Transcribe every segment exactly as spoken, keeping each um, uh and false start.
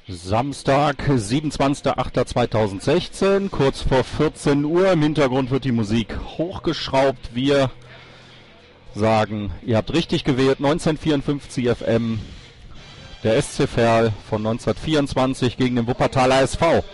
Samstag, siebenundzwanzigster achter zweitausendsechzehn, kurz vor vierzehn Uhr. Im Hintergrund wird die Musik hochgeschraubt. Wir sagen, ihr habt richtig gewählt, neunzehnhundertvierundfünfzig F M, der S C Verl von neunzehnhundertvierundzwanzig gegen den Wuppertaler S V.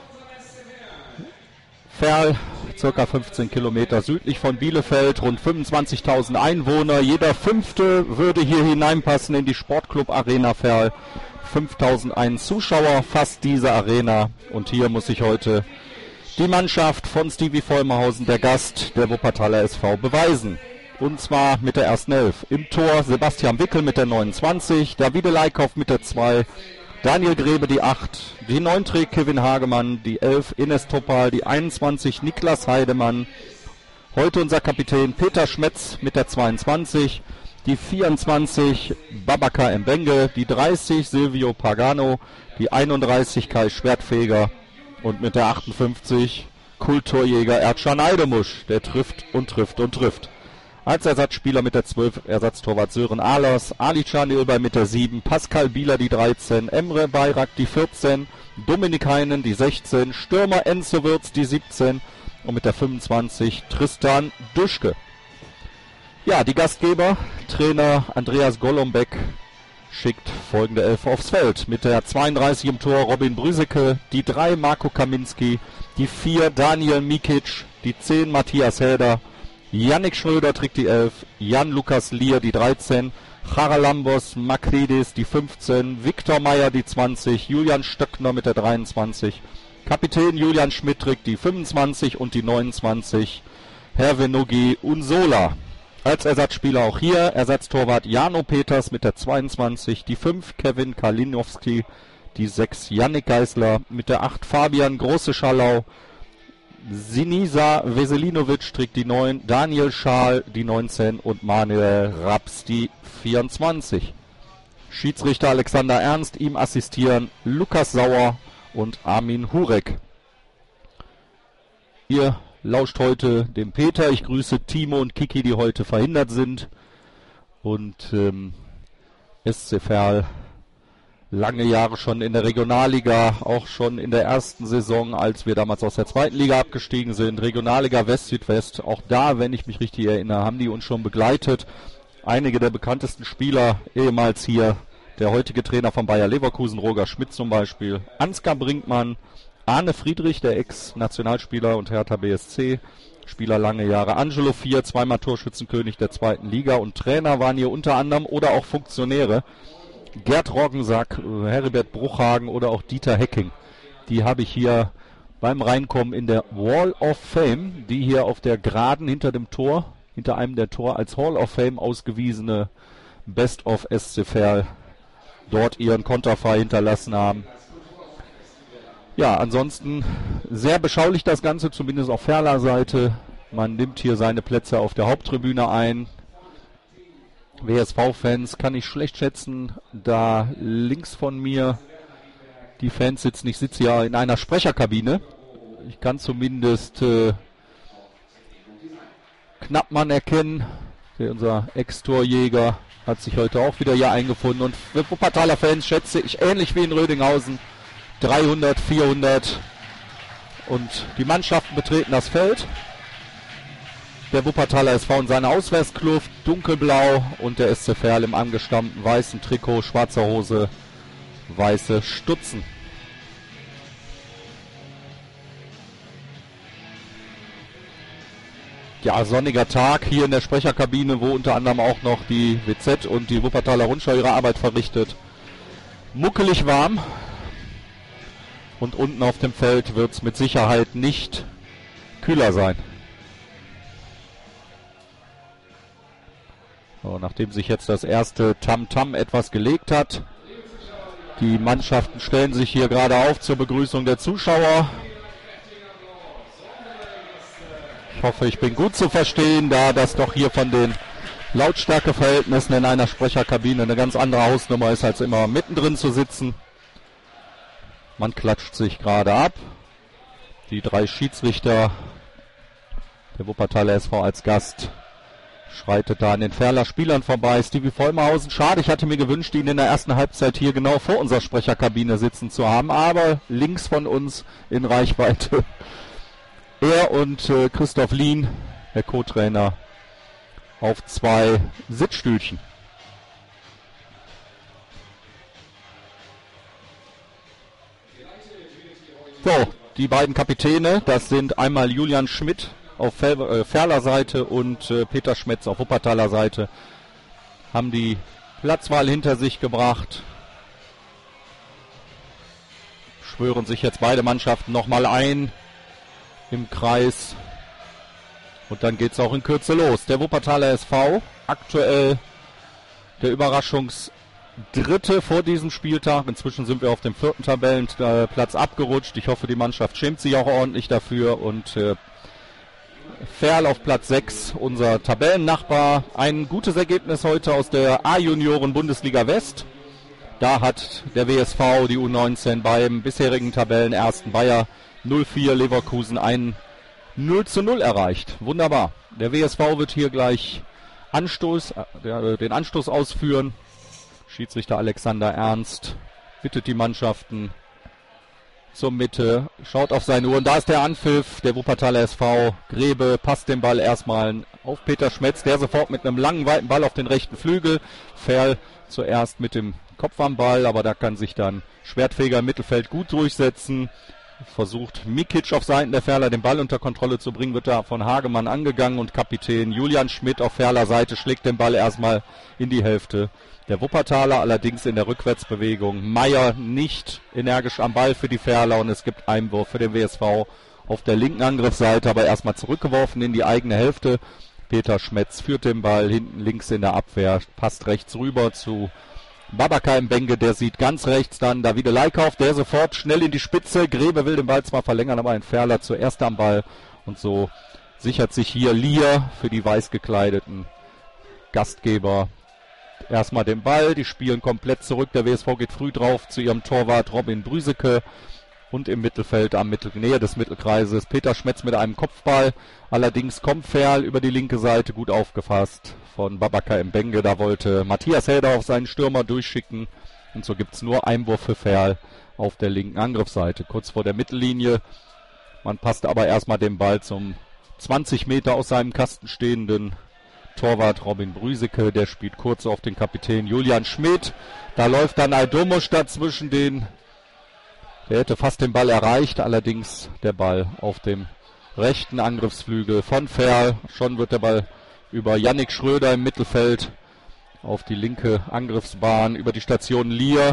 Verl, circa fünfzehn Kilometer südlich von Bielefeld, rund fünfundzwanzigtausend Einwohner. Jeder Fünfte würde hier hineinpassen in die Sportclub Arena Verl. fünftausendeins Zuschauer fasst diese Arena. Und hier muss sich heute die Mannschaft von Stevie Vollmerhausen, der Gast der Wuppertaler S V, beweisen. Und zwar mit der ersten Elf. Im Tor Sebastian Wickel mit der neunundzwanzig, Davide Leikhoff mit der zwei, Daniel Grebe die acht, die neun trägt Kevin Hagemann, die elf Ines Topal, die einundzwanzig Niklas Heidemann, heute unser Kapitän Peter Schmetz mit der zweiundzwanzig, die vierundzwanzig Babaka Mbenge, die dreißig Silvio Pagano, die einunddreißig Kai Schwertfeger und mit der achtundfünfzig Kulturjäger Erdschan Eidemusch, der trifft und trifft und trifft. Als Ersatzspieler mit der zwölf Ersatztorwart Sören Ahlers, Ali Can Ilbay mit der sieben, Pascal Bieler die dreizehn, Emre Bayrak die vierzehn, Dominik Heinen die sechzehn, Stürmer Enzo Wirz die siebzehn und mit der fünfundzwanzig Tristan Duschke. Ja, die Gastgeber, Trainer Andreas Golombek, schickt folgende Elf aufs Feld. Mit der zweiunddreißig im Tor Robin Brüseke, die drei Marco Kaminski, die vier Daniel Mikic, die zehn Matthias Helder, Yannick Schröder trägt die elf, Jan-Lukas Lier die dreizehn, Charalambos Makridis die fünfzehn, Viktor Meyer die zwanzig, Julian Stöckner mit der dreiundzwanzig, Kapitän Julian Schmidt trägt die fünfundzwanzig und die neunundzwanzig, Hervenogi Unsola. Als Ersatzspieler auch hier Ersatztorwart Jano Peters mit der zweiundzwanzig, die fünf Kevin Kalinowski, die sechs Yannick Geisler, mit der acht Fabian Große-Schallau, Sinisa Veselinovic trägt die neun, Daniel Schaal die neunzehn und Manuel Raps die vierundzwanzig. Schiedsrichter Alexander Ernst, ihm assistieren Lukas Sauer und Armin Hurek. Ihr lauscht heute dem Peter. Ich grüße Timo und Kiki, die heute verhindert sind. Und ähm, S C Verl lange Jahre schon in der Regionalliga, auch schon in der ersten Saison, als wir damals aus der zweiten Liga abgestiegen sind. Regionalliga West-Südwest, auch da, wenn ich mich richtig erinnere, haben die uns schon begleitet. Einige der bekanntesten Spieler ehemals hier, der heutige Trainer von Bayer Leverkusen, Roger Schmidt zum Beispiel, Ansgar Brinkmann, Arne Friedrich, der Ex-Nationalspieler und Hertha B S C, Spieler lange Jahre, Angelo Vier, zweimal Torschützenkönig der zweiten Liga und Trainer waren hier unter anderem oder auch Funktionäre, Gerd Roggensack, Heribert Bruchhagen oder auch Dieter Hecking. Die habe ich hier beim Reinkommen in der Wall of Fame, die hier auf der Geraden hinter dem Tor, hinter einem der Tor als Hall of Fame ausgewiesene Best of S C Verl dort ihren Konterfei hinterlassen haben. Ja, ansonsten sehr beschaulich das Ganze, zumindest auf Verler Seite. Man nimmt hier seine Plätze auf der Haupttribüne ein. W S V-Fans kann ich schlecht schätzen, da links von mir die Fans sitzen. Ich sitze ja in einer Sprecherkabine. Ich kann zumindest äh, Knappmann erkennen. Der, unser Ex-Torjäger hat sich heute auch wieder hier eingefunden. Und für Wuppertaler Fans schätze ich ähnlich wie in Rödinghausen dreihundert, vierhundert. Und die Mannschaften betreten das Feld. Der Wuppertaler S V in seiner Auswärtskluft, dunkelblau, und der S C Verl im angestammten weißen Trikot, schwarzer Hose, weiße Stutzen. Ja, sonniger Tag hier in der Sprecherkabine, wo unter anderem auch noch die W Z und die Wuppertaler Rundschau ihre Arbeit verrichtet. Muckelig warm. Und unten auf dem Feld wird es mit Sicherheit nicht kühler sein. So, nachdem sich jetzt das erste Tamtam etwas gelegt hat, die Mannschaften stellen sich hier gerade auf zur Begrüßung der Zuschauer. Ich hoffe, ich bin gut zu verstehen, da das doch hier von den Lautstärkeverhältnissen in einer Sprecherkabine eine ganz andere Hausnummer ist, als immer mittendrin zu sitzen. Man klatscht sich gerade ab. Die drei Schiedsrichter, der Wuppertaler S V als Gast, schreitet da an den Ferler Spielern vorbei. Stevie Vollmerhausen, schade, ich hatte mir gewünscht, ihn in der ersten Halbzeit hier genau vor unserer Sprecherkabine sitzen zu haben, aber links von uns in Reichweite. Er und äh, Christoph Lien, der Co-Trainer, auf zwei Sitzstühlchen. So, die beiden Kapitäne, das sind einmal Julian Schmidt auf Ferler Seite und äh, Peter Schmetz auf Wuppertaler Seite, haben die Platzwahl hinter sich gebracht. Schwören sich jetzt beide Mannschaften nochmal ein im Kreis. Und dann geht es auch in Kürze los. Der Wuppertaler S V, aktuell der Überraschungsdritte vor diesem Spieltag. Inzwischen sind wir auf dem vierten Tabellenplatz abgerutscht. Ich hoffe, die Mannschaft schämt sich auch ordentlich dafür. Und äh, Ferl auf Platz sechs, unser Tabellennachbar. Ein gutes Ergebnis heute aus der A-Junioren-Bundesliga West. Da hat der W S V, die U neunzehn, beim bisherigen Tabellenersten Bayer null vier Leverkusen ein null zu null erreicht. Wunderbar. Der W S V wird hier gleich Anstoß, äh, den Anstoß ausführen. Schiedsrichter Alexander Ernst bittet die Mannschaften zur Mitte, schaut auf seine Uhr und da ist der Anpfiff. Der Wuppertaler S V, Grebe passt den Ball erstmal auf Peter Schmetz, der sofort mit einem langen, weiten Ball auf den rechten Flügel. Ferl zuerst mit dem Kopf am Ball, aber da kann sich dann Schwertfeger im Mittelfeld gut durchsetzen. Versucht Mikic auf Seiten der Ferler den Ball unter Kontrolle zu bringen, wird da von Hagemann angegangen und Kapitän Julian Schmidt auf Ferler Seite schlägt den Ball erstmal in die Hälfte der Wuppertaler, allerdings in der Rückwärtsbewegung. Meier nicht energisch am Ball für die Ferler und es gibt Einwurf für den W S V auf der linken Angriffsseite, aber erstmal zurückgeworfen in die eigene Hälfte. Peter Schmetz führt den Ball hinten links in der Abwehr, passt rechts rüber zu Babaka Mbenge, der sieht ganz rechts dann Davide Leikauf, der sofort schnell in die Spitze. Grebe will den Ball zwar verlängern, aber ein Ferler zuerst am Ball. Und so sichert sich hier Lier für die weiß gekleideten Gastgeber erstmal den Ball. Die spielen komplett zurück. Der W S V geht früh drauf zu ihrem Torwart Robin Brüseke. Und im Mittelfeld, am Mittel, Nähe des Mittelkreises, Peter Schmetz mit einem Kopfball. Allerdings kommt Ferl über die linke Seite, gut aufgefasst von Babaka Mbenge. Da wollte Matthias Helder auf seinen Stürmer durchschicken. Und so gibt es nur Einwurf für Ferl auf der linken Angriffsseite, kurz vor der Mittellinie. Man passt aber erstmal den Ball zum zwanzig Meter aus seinem Kasten stehenden Torwart Robin Brüseke. Der spielt kurz auf den Kapitän Julian Schmidt. Da läuft dann Aldomosch dazwischen den. Der hätte fast den Ball erreicht, allerdings der Ball auf dem rechten Angriffsflügel von Ferl. Schon wird der Ball über Yannick Schröder im Mittelfeld auf die linke Angriffsbahn, über die Station Lier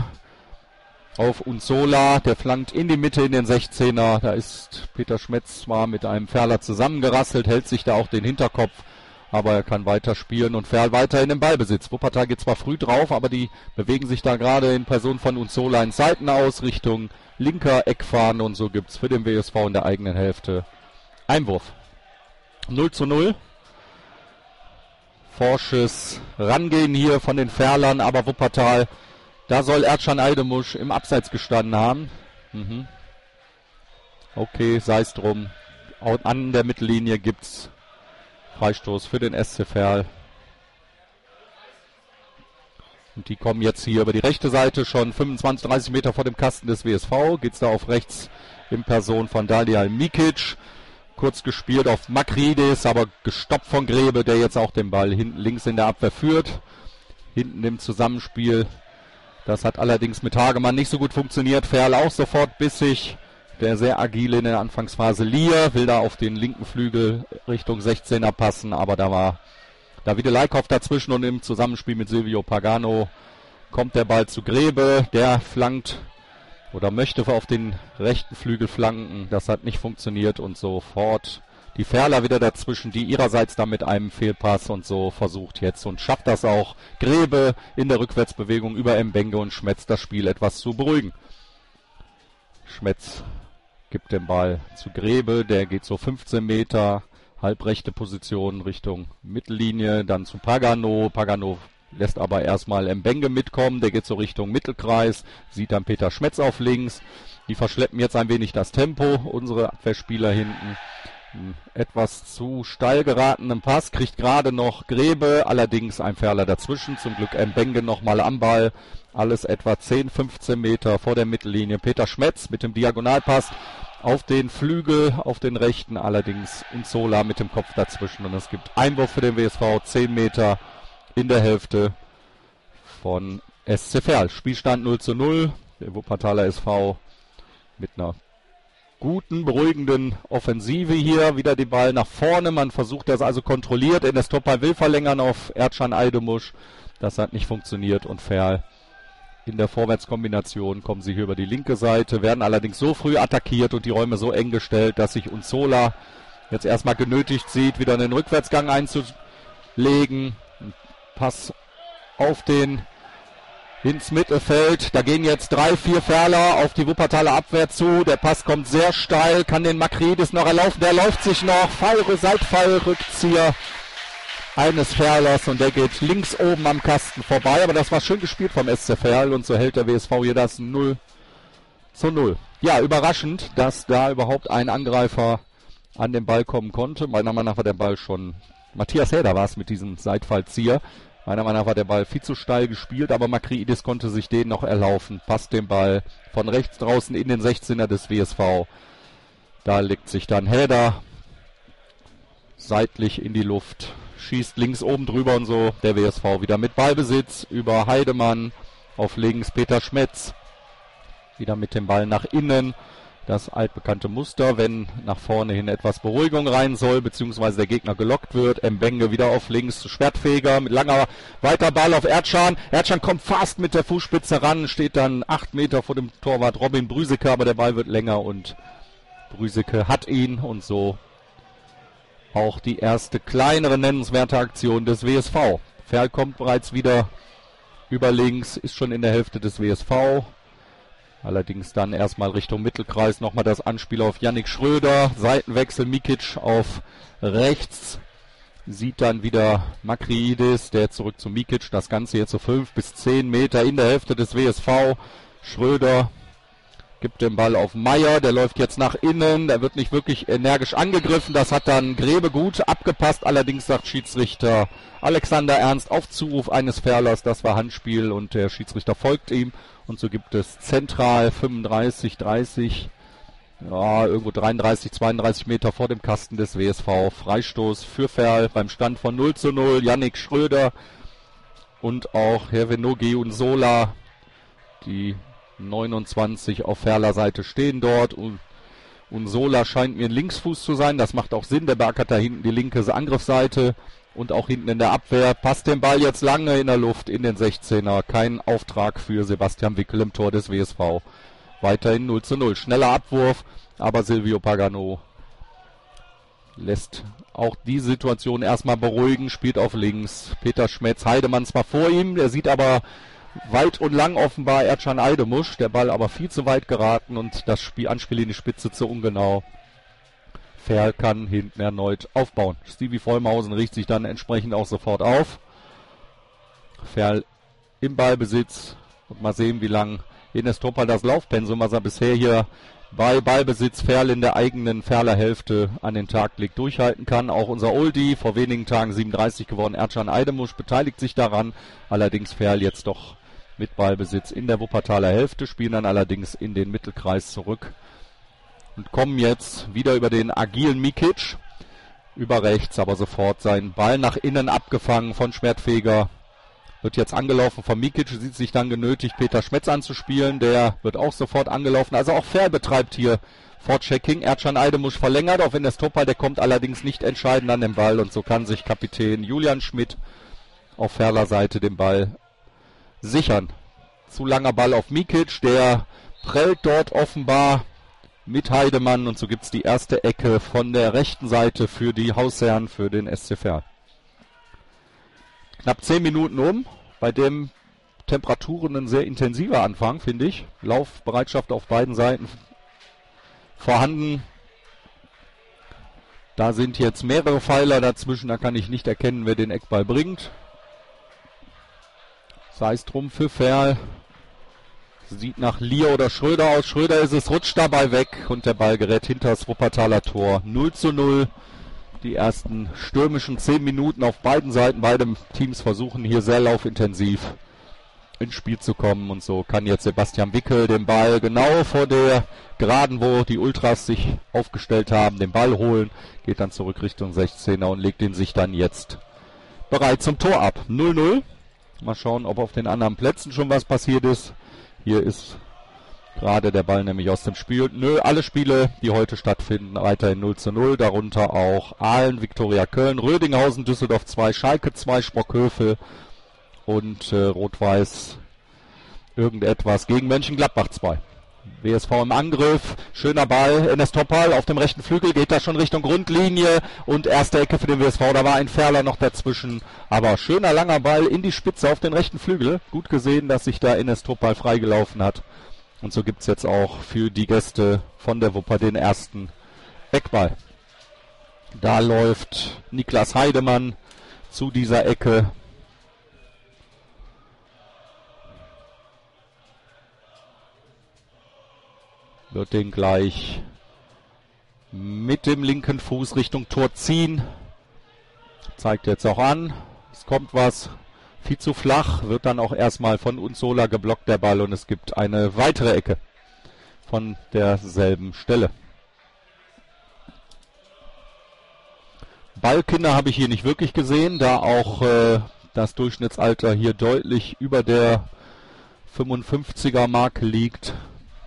auf Unzola. Der flankt in die Mitte in den sechzehner. Da ist Peter Schmetz zwar mit einem Ferler zusammengerasselt, hält sich da auch den Hinterkopf, aber er kann weiter spielen und Ferl weiterhin im Ballbesitz. Wuppertal geht zwar früh drauf, aber die bewegen sich da gerade in Person von Unzola in Seitenausrichtung. Linker Eckfahne und so gibt es für den W S V in der eigenen Hälfte Einwurf. null zu null. Forsches Rangehen hier von den Ferlern, aber Wuppertal, da soll Erdschan Aldemusch im Abseits gestanden haben. Mhm. Okay, sei es drum. An der Mittellinie gibt's Freistoß für den S C Ferl. Und die kommen jetzt hier über die rechte Seite, schon fünfundzwanzig, dreißig Meter vor dem Kasten des W S V. Geht's da auf rechts in Person von Dalial Mikic. Kurz gespielt auf Makridis, aber gestoppt von Grebe, der jetzt auch den Ball hinten links in der Abwehr führt. Hinten im Zusammenspiel. Das hat allerdings mit Hagemann nicht so gut funktioniert. Ferl auch sofort bissig. Der sehr agile in der Anfangsphase Lier will da auf den linken Flügel Richtung sechzehner passen, aber da war Davide Leikauf dazwischen und im Zusammenspiel mit Silvio Pagano kommt der Ball zu Grebe. Der flankt oder möchte auf den rechten Flügel flanken. Das hat nicht funktioniert und sofort die Ferler wieder dazwischen, die ihrerseits dann mit einem Fehlpass und so versucht jetzt und schafft das auch. Grebe in der Rückwärtsbewegung über Mbenge und Schmetz das Spiel etwas zu beruhigen. Schmetz gibt den Ball zu Grebe, der geht so fünfzehn Meter, halbrechte Position Richtung Mittellinie, dann zu Pagano. Pagano lässt aber erstmal Mbenge mitkommen, der geht so Richtung Mittelkreis, sieht dann Peter Schmetz auf links. Die verschleppen jetzt ein wenig das Tempo, unsere Abwehrspieler hinten. Einen etwas zu steil geratenen Pass, kriegt gerade noch Grebe, allerdings ein Ferler dazwischen. Zum Glück Mbenge nochmal am Ball. Alles etwa zehn, fünfzehn Meter vor der Mittellinie. Peter Schmetz mit dem Diagonalpass auf den Flügel, auf den rechten, allerdings Unzola mit dem Kopf dazwischen. Und es gibt Einwurf für den W S V, zehn Meter in der Hälfte von S C Verl. Spielstand null zu null. Der Wuppertaler S V mit einer guten, beruhigenden Offensive hier. Wieder den Ball nach vorne. Man versucht das also kontrolliert. Enes Topal will verlängern auf Erdschan Eidemusch. Das hat nicht funktioniert und Verl in der Vorwärtskombination kommen sie hier über die linke Seite, werden allerdings so früh attackiert und die Räume so eng gestellt, dass sich Unzola jetzt erstmal genötigt sieht, wieder einen Rückwärtsgang einzulegen. Pass auf den ins Mittelfeld. Da gehen jetzt drei, vier Ferler auf die Wuppertaler Abwehr zu. Der Pass kommt sehr steil, kann den Makridis noch erlaufen. Der läuft sich noch. Fall, Seitfallrückzieher eines Ferlers und der geht links oben am Kasten vorbei. Aber das war schön gespielt vom S C Verl und so hält der W S V hier das null zu null. Ja, überraschend, dass da überhaupt ein Angreifer an den Ball kommen konnte. Meiner Meinung nach war der Ball schon, Matthias Häder war es mit diesem Seitfallzieher. Meiner Meinung nach war der Ball viel zu steil gespielt, aber Makridis konnte sich den noch erlaufen. Passt den Ball von rechts draußen in den sechzehner des W S V. Da legt sich dann Häder seitlich in die Luft, schießt links oben drüber und so. Der W S V wieder mit Ballbesitz über Heidemann auf links. Peter Schmetz wieder mit dem Ball nach innen. Das altbekannte Muster, wenn nach vorne hin etwas Beruhigung rein soll, beziehungsweise der Gegner gelockt wird. Mbenge wieder auf links, Schwertfeger mit langer weiter Ball auf Erdschan. Erdschan kommt fast mit der Fußspitze ran, steht dann acht Meter vor dem Torwart Robin Brüseke, aber der Ball wird länger und Brüseke hat ihn und so auch die erste kleinere nennenswerte Aktion des W S V. Verl kommt bereits wieder über links, ist schon in der Hälfte des W S V. Allerdings dann erstmal Richtung Mittelkreis. Nochmal das Anspiel auf Yannick Schröder. Seitenwechsel Mikic auf rechts. Sieht dann wieder Makridis, der zurück zu Mikic. Das Ganze jetzt so fünf bis zehn Meter in der Hälfte des W S V. Schröder gibt den Ball auf Meier. Der läuft jetzt nach innen. Der wird nicht wirklich energisch angegriffen. Das hat dann Grebe gut abgepasst. Allerdings sagt Schiedsrichter Alexander Ernst auf Zuruf eines Ferlers, das war Handspiel und der Schiedsrichter folgt ihm. Und so gibt es zentral fünfunddreißig, dreißig, ja, irgendwo dreiunddreißig, zweiunddreißig Meter vor dem Kasten des W S V. Freistoß für Verl beim Stand von null zu null. Yannick Schröder und auch Hervenogi und Sola, die neunundzwanzig auf Verler Seite stehen dort. Und Unzola scheint mir ein Linksfuß zu sein. Das macht auch Sinn. Der beackert da hinten die linke Angriffsseite. Und auch hinten in der Abwehr. Passt den Ball jetzt lange in der Luft in den sechzehner. Kein Auftrag für Sebastian Wickel im Tor des W S V. Weiterhin null zu null. Schneller Abwurf, aber Silvio Pagano lässt auch die Situation erstmal beruhigen. Spielt auf links. Peter Schmetz, Heidemann zwar vor ihm, der sieht aber weit und lang offenbar Erdschan Eidemusch. Der Ball aber viel zu weit geraten und das Spiel, Anspiel in die Spitze zu ungenau. Verl kann hinten erneut aufbauen. Stevie Vollmausen riecht sich dann entsprechend auch sofort auf. Verl im Ballbesitz. Und mal sehen, wie lang Enes Topal das Laufpensum, was er bisher hier bei Ballbesitz Verl in der eigenen Verler Hälfte an den Tag legt, durchhalten kann. Auch unser Oldie, vor wenigen Tagen siebenunddreißig geworden, Erdschan Eidemusch, beteiligt sich daran. Allerdings Verl jetzt doch mit Ballbesitz in der Wuppertaler Hälfte, spielen dann allerdings in den Mittelkreis zurück. Und kommen jetzt wieder über den agilen Mikic, über rechts, aber sofort seinen Ball nach innen abgefangen von Schwertfeger. Wird jetzt angelaufen von Mikic, sieht sich dann genötigt, Peter Schmetz anzuspielen. Der wird auch sofort angelaufen. Also auch Verl betreibt hier Vorchecking. Erdschan Eidemusch verlängert, auch wenn der Stopper, der kommt allerdings nicht entscheidend an den Ball. Und so kann sich Kapitän Julian Schmidt auf Verler Seite den Ball sichern. Zu langer Ball auf Mikic, der prellt dort offenbar mit Heidemann und so gibt's die erste Ecke von der rechten Seite für die Hausherren, für den S C Verl. Knapp zehn Minuten um, bei dem Temperaturen ein sehr intensiver Anfang, finde ich. Laufbereitschaft auf beiden Seiten vorhanden. Da sind jetzt mehrere Pfeiler dazwischen, da kann ich nicht erkennen, wer den Eckball bringt. Sei es drum für Verl. Sieht nach Lier oder Schröder aus. Schröder ist es, rutscht dabei weg und der Ball gerät hinter das Wuppertaler Tor. null zu null. Die ersten stürmischen zehn Minuten auf beiden Seiten. Beide Teams versuchen hier sehr laufintensiv ins Spiel zu kommen. Und so kann jetzt Sebastian Wickel den Ball genau vor der Geraden, wo die Ultras sich aufgestellt haben, den Ball holen. Geht dann zurück Richtung sechzehner und legt ihn sich dann jetzt bereit zum Tor ab. null null. Mal schauen, ob auf den anderen Plätzen schon was passiert ist. Hier ist gerade der Ball nämlich aus dem Spiel. Nö, alle Spiele, die heute stattfinden, weiterhin null zu null. Darunter auch Aalen, Viktoria Köln, Rödinghausen, Düsseldorf zwei, Schalke zwei, Sprockhövel und äh, Rot-Weiß irgendetwas gegen Mönchengladbach zwei. W S V im Angriff, schöner Ball, Enes Topal auf dem rechten Flügel, geht da schon Richtung Grundlinie und erste Ecke für den W S V, da war ein Ferler noch dazwischen, aber schöner langer Ball in die Spitze auf den rechten Flügel, gut gesehen, dass sich da Enes Topal freigelaufen hat und so gibt es jetzt auch für die Gäste von der Wupper den ersten Eckball. Da läuft Niklas Heidemann zu dieser Ecke. Wird den gleich mit dem linken Fuß Richtung Tor ziehen. Zeigt jetzt auch an. Es kommt was. Viel zu flach. Wird dann auch erstmal von Unsola geblockt, der Ball. Und es gibt eine weitere Ecke von derselben Stelle. Ballkinder habe ich hier nicht wirklich gesehen, da auch äh, das Durchschnittsalter hier deutlich über der fünfundfünfziger Marke liegt.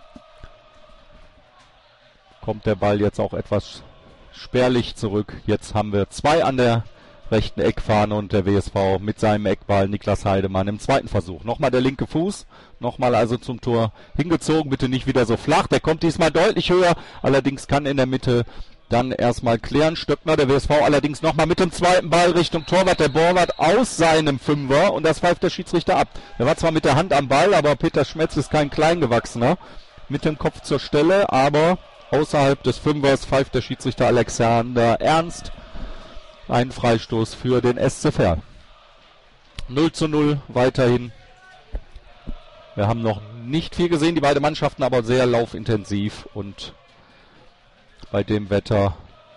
Kommt der Ball jetzt auch etwas spärlich zurück. Jetzt haben wir zwei an der rechten Eckfahne und der W S V mit seinem Eckball Niklas Heidemann im zweiten Versuch. Nochmal der linke Fuß, nochmal also zum Tor hingezogen, bitte nicht wieder so flach. Der kommt diesmal deutlich höher, allerdings kann in der Mitte dann erstmal klären. Stöckner, der W S V allerdings nochmal mit dem zweiten Ball Richtung Torwart. Der Borwart aus seinem Fünfer und das pfeift der Schiedsrichter ab. Der war zwar mit der Hand am Ball, aber Peter Schmetz ist kein Kleingewachsener. Mit dem Kopf zur Stelle, aber außerhalb des Fünfers pfeift der Schiedsrichter Alexander Ernst. Ein Freistoß für den S C Verl. null zu null weiterhin. Wir haben noch nicht viel gesehen, die beiden Mannschaften aber sehr laufintensiv und bei dem Wetter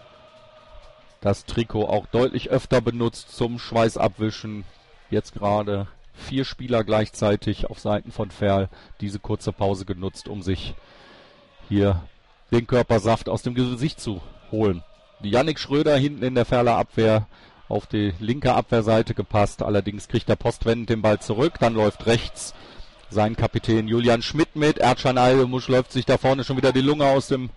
das Trikot auch deutlich öfter benutzt zum Schweißabwischen. Jetzt gerade vier Spieler gleichzeitig auf Seiten von Verl diese kurze Pause genutzt, um sich hier den Körpersaft aus dem Gesicht zu holen. Yannick Schröder hinten in der Verler Abwehr auf die linke Abwehrseite gepasst. Allerdings kriegt der postwendend den Ball zurück. Dann läuft rechts sein Kapitän Julian Schmidt mit. Erdschan Algemusch läuft sich da vorne schon wieder die Lunge aus dem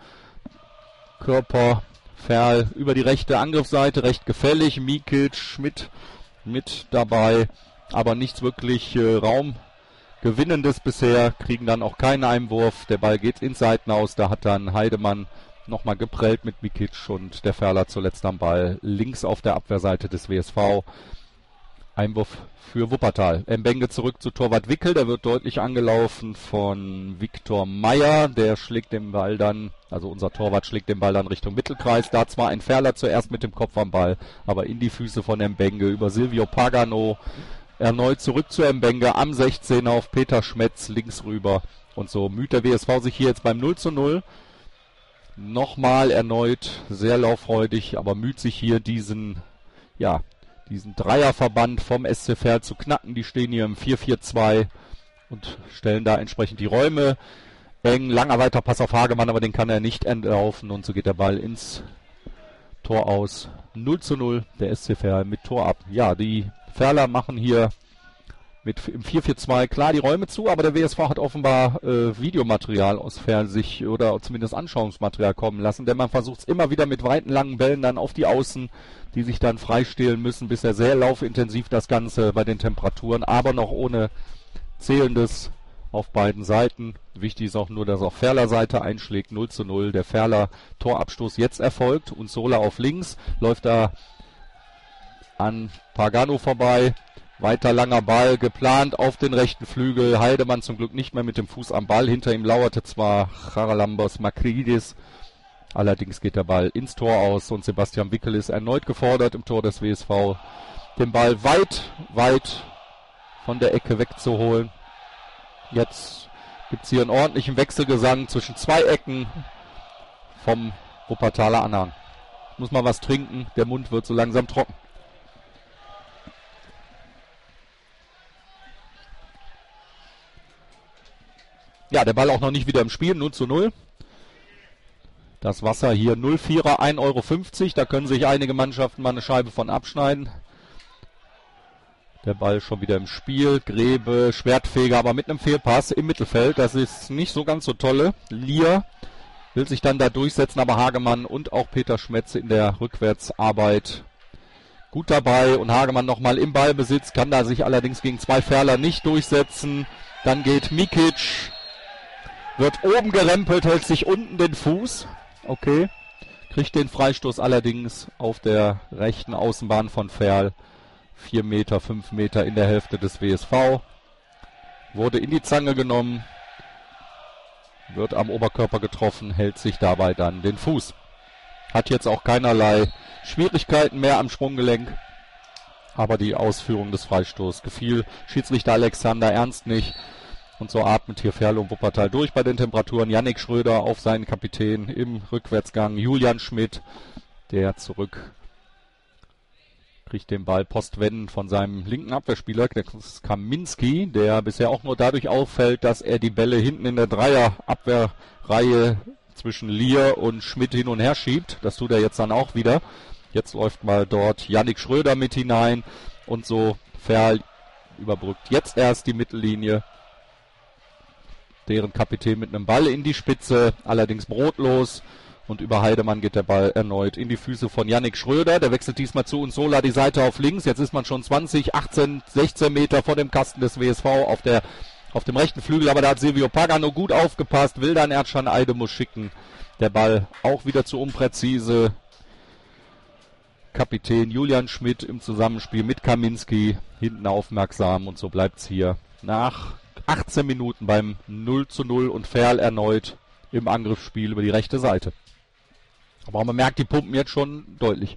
Körper. Verl über die rechte Angriffsseite, recht gefällig. Mikic, Schmidt mit dabei, aber nichts wirklich äh, Raumgewinnendes bisher. Kriegen dann auch keinen Einwurf. Der Ball geht ins Seitenaus. Da hat dann Heidemann nochmal geprellt mit Mikic und der Verler zuletzt am Ball links auf der Abwehrseite des W S V. Einwurf für Wuppertal. Mbenge zurück zu Torwart Wickel, der wird deutlich angelaufen von Viktor Meyer, der schlägt den Ball dann, also unser Torwart schlägt den Ball dann Richtung Mittelkreis, da zwar ein Verler zuerst mit dem Kopf am Ball, aber in die Füße von Mbenge über Silvio Pagano, erneut zurück zu Mbenge am sechzehner auf Peter Schmetz links rüber und so müht der W S V sich hier jetzt beim null zu null. Nochmal erneut sehr lauffreudig, aber müht sich hier diesen, ja, diesen Dreierverband vom S C Verl zu knacken. Die stehen hier im vier vier zwei und stellen da entsprechend die Räume eng. Langer Weiterpass auf Hagemann, aber den kann er nicht entlaufen und so geht der Ball ins Tor aus. null zu null, der S C Verl mit Tor ab. Ja, die Verler machen hier mit im vier vier zwei klar die Räume zu, aber der W S V hat offenbar äh, Videomaterial aus Verl sich oder zumindest Anschauungsmaterial kommen lassen, denn man versucht es immer wieder mit weiten, langen Bällen dann auf die Außen, die sich dann freistehlen müssen. Bisher sehr laufintensiv das Ganze bei den Temperaturen, aber noch ohne Zählendes auf beiden Seiten. Wichtig ist auch nur, dass auch Verler Seite einschlägt. null zu null, der Verler Torabstoß jetzt erfolgt und Sola auf links, läuft da an Pagano vorbei. Weiter langer Ball geplant auf den rechten Flügel. Heidemann zum Glück nicht mehr mit dem Fuß am Ball. Hinter ihm lauerte zwar Charalambos Makridis. Allerdings geht der Ball ins Tor aus und Sebastian Wickel ist erneut gefordert im Tor des W S V, den Ball weit, weit von der Ecke wegzuholen. Jetzt Gibt es hier einen ordentlichen Wechselgesang zwischen zwei Ecken vom Wuppertaler Anhang. Muss mal was trinken, der Mund wird so langsam trocken. Ja, der Ball auch noch nicht wieder im Spiel, null zu null. Das Wasser hier null Komma vierer, ein Euro fünfzig. Da können sich einige Mannschaften mal eine Scheibe von abschneiden. Der Ball schon wieder im Spiel. Grebe, Schwertfeger, aber mit einem Fehlpass im Mittelfeld. Das ist nicht so ganz so tolle. Lier will sich dann da durchsetzen, aber Hagemann und auch Peter Schmetz in der Rückwärtsarbeit gut dabei. Und Hagemann nochmal im Ballbesitz, kann da sich allerdings gegen zwei Ferler nicht durchsetzen. Dann geht Mikic, wird oben gerempelt, hält sich unten den Fuß. Okay, kriegt den Freistoß allerdings auf der rechten Außenbahn von Ferl. vier Meter, fünf Meter in der Hälfte des W S V. Wurde in die Zange genommen, wird am Oberkörper getroffen, hält sich dabei dann den Fuß. Hat jetzt auch keinerlei Schwierigkeiten mehr am Sprunggelenk. Aber die Ausführung des Freistoßes gefiel Schiedsrichter Alexander Ernst nicht. Und so atmet hier Ferl und Wuppertal durch bei den Temperaturen. Yannick Schröder auf seinen Kapitän im Rückwärtsgang. Julian Schmidt, der zurück kriegt den Ball postwendend von seinem linken Abwehrspieler, das ist Kaminski, der bisher auch nur dadurch auffällt, dass er die Bälle hinten in der Dreier-Abwehrreihe zwischen Lier und Schmidt hin und her schiebt. Das tut er jetzt dann auch wieder. Jetzt läuft mal dort Yannick Schröder mit hinein und so Ferl überbrückt jetzt erst die Mittellinie. Deren Kapitän mit einem Ball in die Spitze, allerdings brotlos. Und über Heidemann geht der Ball erneut in die Füße von Yannick Schröder. Der wechselt diesmal zu Unsola die Seite auf links. Jetzt ist man schon zwanzig, achtzehn, sechzehn Meter vor dem Kasten des W S V auf der auf dem rechten Flügel. Aber da hat Silvio Pagano gut aufgepasst. Will dann Erdschan Eidemus schicken. Der Ball auch wieder zu unpräzise. Kapitän Julian Schmidt im Zusammenspiel mit Kaminski hinten aufmerksam. Und so bleibt es hier nach achtzehn Minuten beim null zu null und Ferl erneut im Angriffsspiel über die rechte Seite. Aber man merkt, die pumpen jetzt schon deutlich.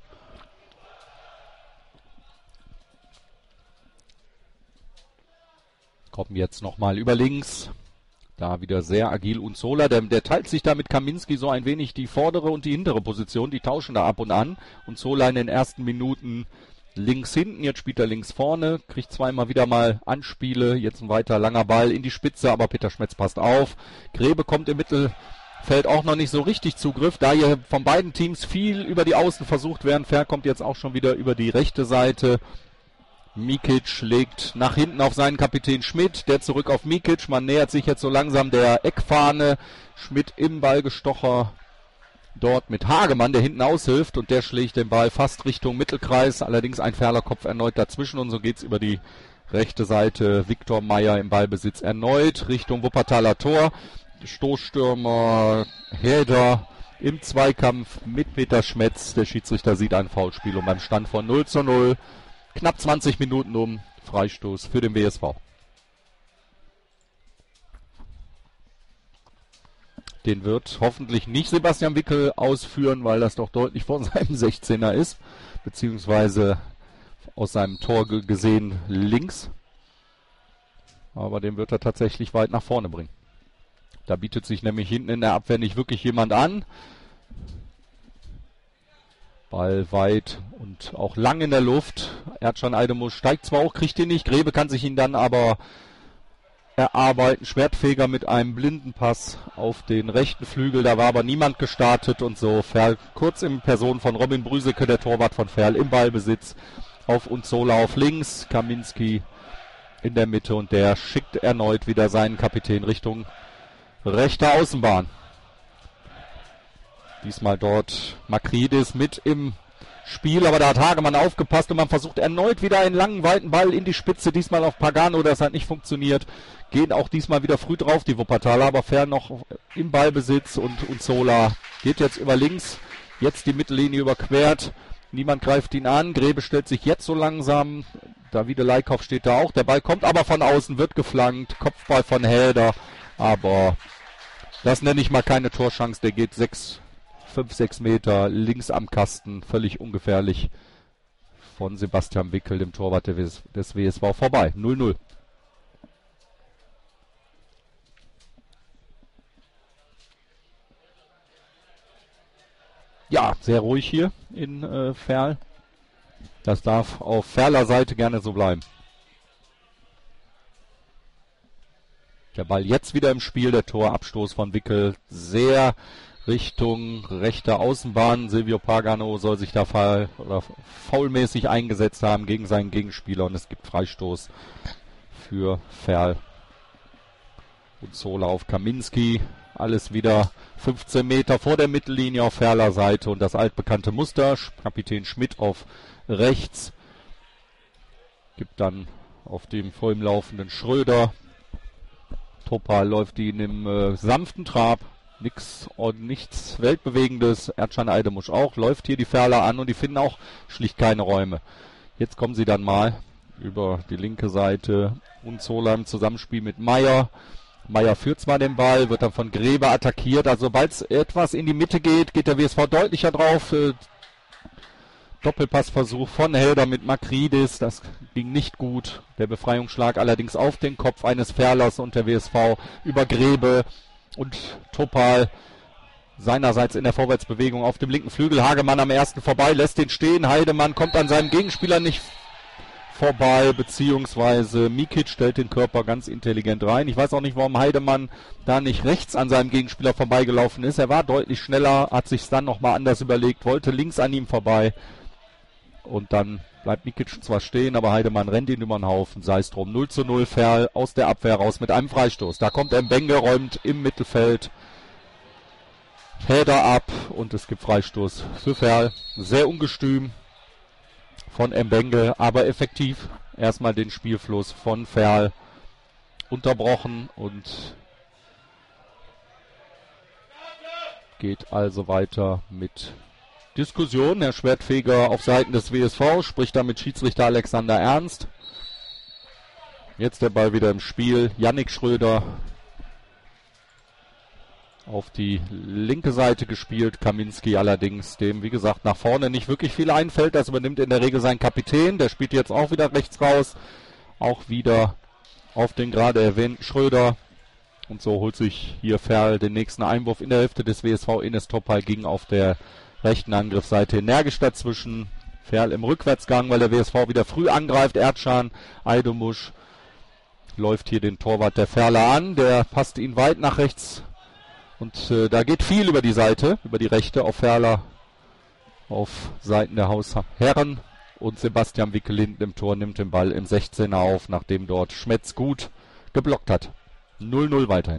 Kommen jetzt nochmal über links. Da wieder sehr agil Unzola. Der, der teilt sich da mit Kaminski so ein wenig die vordere und die hintere Position. Die tauschen da ab und an. Unzola in den ersten Minuten links hinten, jetzt spielt er links vorne, kriegt zweimal wieder mal Anspiele, jetzt ein weiter langer Ball in die Spitze, aber Peter Schmetz passt auf. Grebe kommt im Mittelfeld auch noch nicht so richtig Zugriff, da hier von beiden Teams viel über die Außen versucht werden. Ferl kommt jetzt auch schon wieder über die rechte Seite. Mikic legt nach hinten auf seinen Kapitän Schmidt, der zurück auf Mikic. Man nähert sich jetzt so langsam der Eckfahne. Schmidt im Ballgestocher. Dort mit Hagemann, der hinten aushilft und der schlägt den Ball fast Richtung Mittelkreis. Allerdings ein Ferler Kopf erneut dazwischen und so geht's über die rechte Seite. Viktor Meyer im Ballbesitz erneut Richtung Wuppertaler Tor. Stoßstürmer Heder im Zweikampf mit Peter Schmetz. Der Schiedsrichter sieht ein Foulspiel und beim Stand von null zu null knapp zwanzig Minuten um Freistoß für den W S V. Den wird hoffentlich nicht Sebastian Wickel ausführen, weil das doch deutlich vor seinem sechzehner ist, beziehungsweise aus seinem Tor gesehen links. Aber den wird er tatsächlich weit nach vorne bringen. Da bietet sich nämlich hinten in der Abwehr nicht wirklich jemand an. Ball weit und auch lang in der Luft. Erdschan Eidemus steigt zwar auch, kriegt ihn nicht. Grebe kann sich ihn dann aber erarbeiten. Schwertfeger mit einem blinden Pass auf den rechten Flügel. Da war aber niemand gestartet und so Ferl kurz in Person von Robin Brüseke, der Torwart von Ferl, im Ballbesitz auf Unzola auf links. Kaminski in der Mitte und der schickt erneut wieder seinen Kapitän Richtung rechte Außenbahn. Diesmal dort Makridis mit im Spiel, aber da hat Hagemann aufgepasst und man versucht erneut wieder einen langen, weiten Ball in die Spitze, diesmal auf Pagano, das hat nicht funktioniert. Gehen auch diesmal wieder früh drauf, die Wuppertaler, aber Ferl noch im Ballbesitz und Unzola geht jetzt über links, jetzt die Mittellinie überquert, niemand greift ihn an, Grebe stellt sich jetzt so langsam, Davide Leikhoff steht da auch, der Ball kommt aber von außen, wird geflankt, Kopfball von Helder, aber das nenne ich mal keine Torchance, der geht sechs, fünf, sechs Meter links am Kasten, völlig ungefährlich von Sebastian Wickel, dem Torwart des W S V, vorbei, null null. Ja, sehr ruhig hier in äh, Verl. Das darf auf Verler Seite gerne so bleiben. Der Ball jetzt wieder im Spiel, der Torabstoß von Wickel, sehr Richtung rechter Außenbahn. Silvio Pagano soll sich da fall, oder faulmäßig eingesetzt haben gegen seinen Gegenspieler und es gibt Freistoß für Verl. Und Zola auf Kaminski, alles wieder fünfzehn Meter vor der Mittellinie auf Verler Seite und das altbekannte Muster, Kapitän Schmidt auf rechts, gibt dann auf dem vor ihm laufenden Schröder. Topal läuft ihn im äh, sanften Trab, nix und nichts Weltbewegendes. Erdschan Eidemusch auch, läuft hier die Ferler an und die finden auch schlicht keine Räume. Jetzt kommen sie dann mal über die linke Seite. Unzola im Zusammenspiel mit Meier. Meier führt zwar den Ball, wird dann von Grebe attackiert. Also sobald es etwas in die Mitte geht, geht der W S V deutlicher drauf. Äh, Doppelpassversuch von Helder mit Makridis, das ging nicht gut. Der Befreiungsschlag allerdings auf den Kopf eines Ferlers und der W S V über Grebe und Topal seinerseits in der Vorwärtsbewegung auf dem linken Flügel. Hagemann am ersten vorbei, lässt den stehen. Heidemann kommt an seinem Gegenspieler nicht vorbei, beziehungsweise Mikic stellt den Körper ganz intelligent rein. Ich weiß auch nicht, warum Heidemann da nicht rechts an seinem Gegenspieler vorbeigelaufen ist. Er war deutlich schneller, hat sich dann nochmal anders überlegt, wollte links an ihm vorbei. Und dann bleibt Mikic zwar stehen, aber Heidemann rennt ihn über den Haufen. Sei es drum. null zu null, Verl aus der Abwehr raus mit einem Freistoß. Da kommt Mbenge, räumt im Mittelfeld Feder ab und es gibt Freistoß für Verl. Sehr ungestüm von Mbenge, aber effektiv. Erstmal den Spielfluss von Verl unterbrochen und geht also weiter mit Diskussion. Herr Schwertfeger auf Seiten des W S V spricht da mit Schiedsrichter Alexander Ernst. Jetzt der Ball wieder im Spiel. Yannick Schröder auf die linke Seite gespielt. Kaminski allerdings, dem wie gesagt nach vorne nicht wirklich viel einfällt. Das übernimmt in der Regel sein Kapitän. Der spielt jetzt auch wieder rechts raus. Auch wieder auf den gerade erwähnten Schröder. Und so holt sich hier Verl den nächsten Einwurf in der Hälfte des W S V. Enes Topal ging auf der rechten Angriffsseite energisch dazwischen. Verl im Rückwärtsgang, weil der W S V wieder früh angreift. Erdschan Eidemusch läuft hier den Torwart der Verler an. Der passt ihn weit nach rechts. Und äh, da geht viel über die Seite, über die rechte auf Verler, auf Seiten der Hausherren. Und Sebastian Wickel hinten im Tor nimmt den Ball im sechzehner auf, nachdem dort Schmetz gut geblockt hat. null null weiterhin.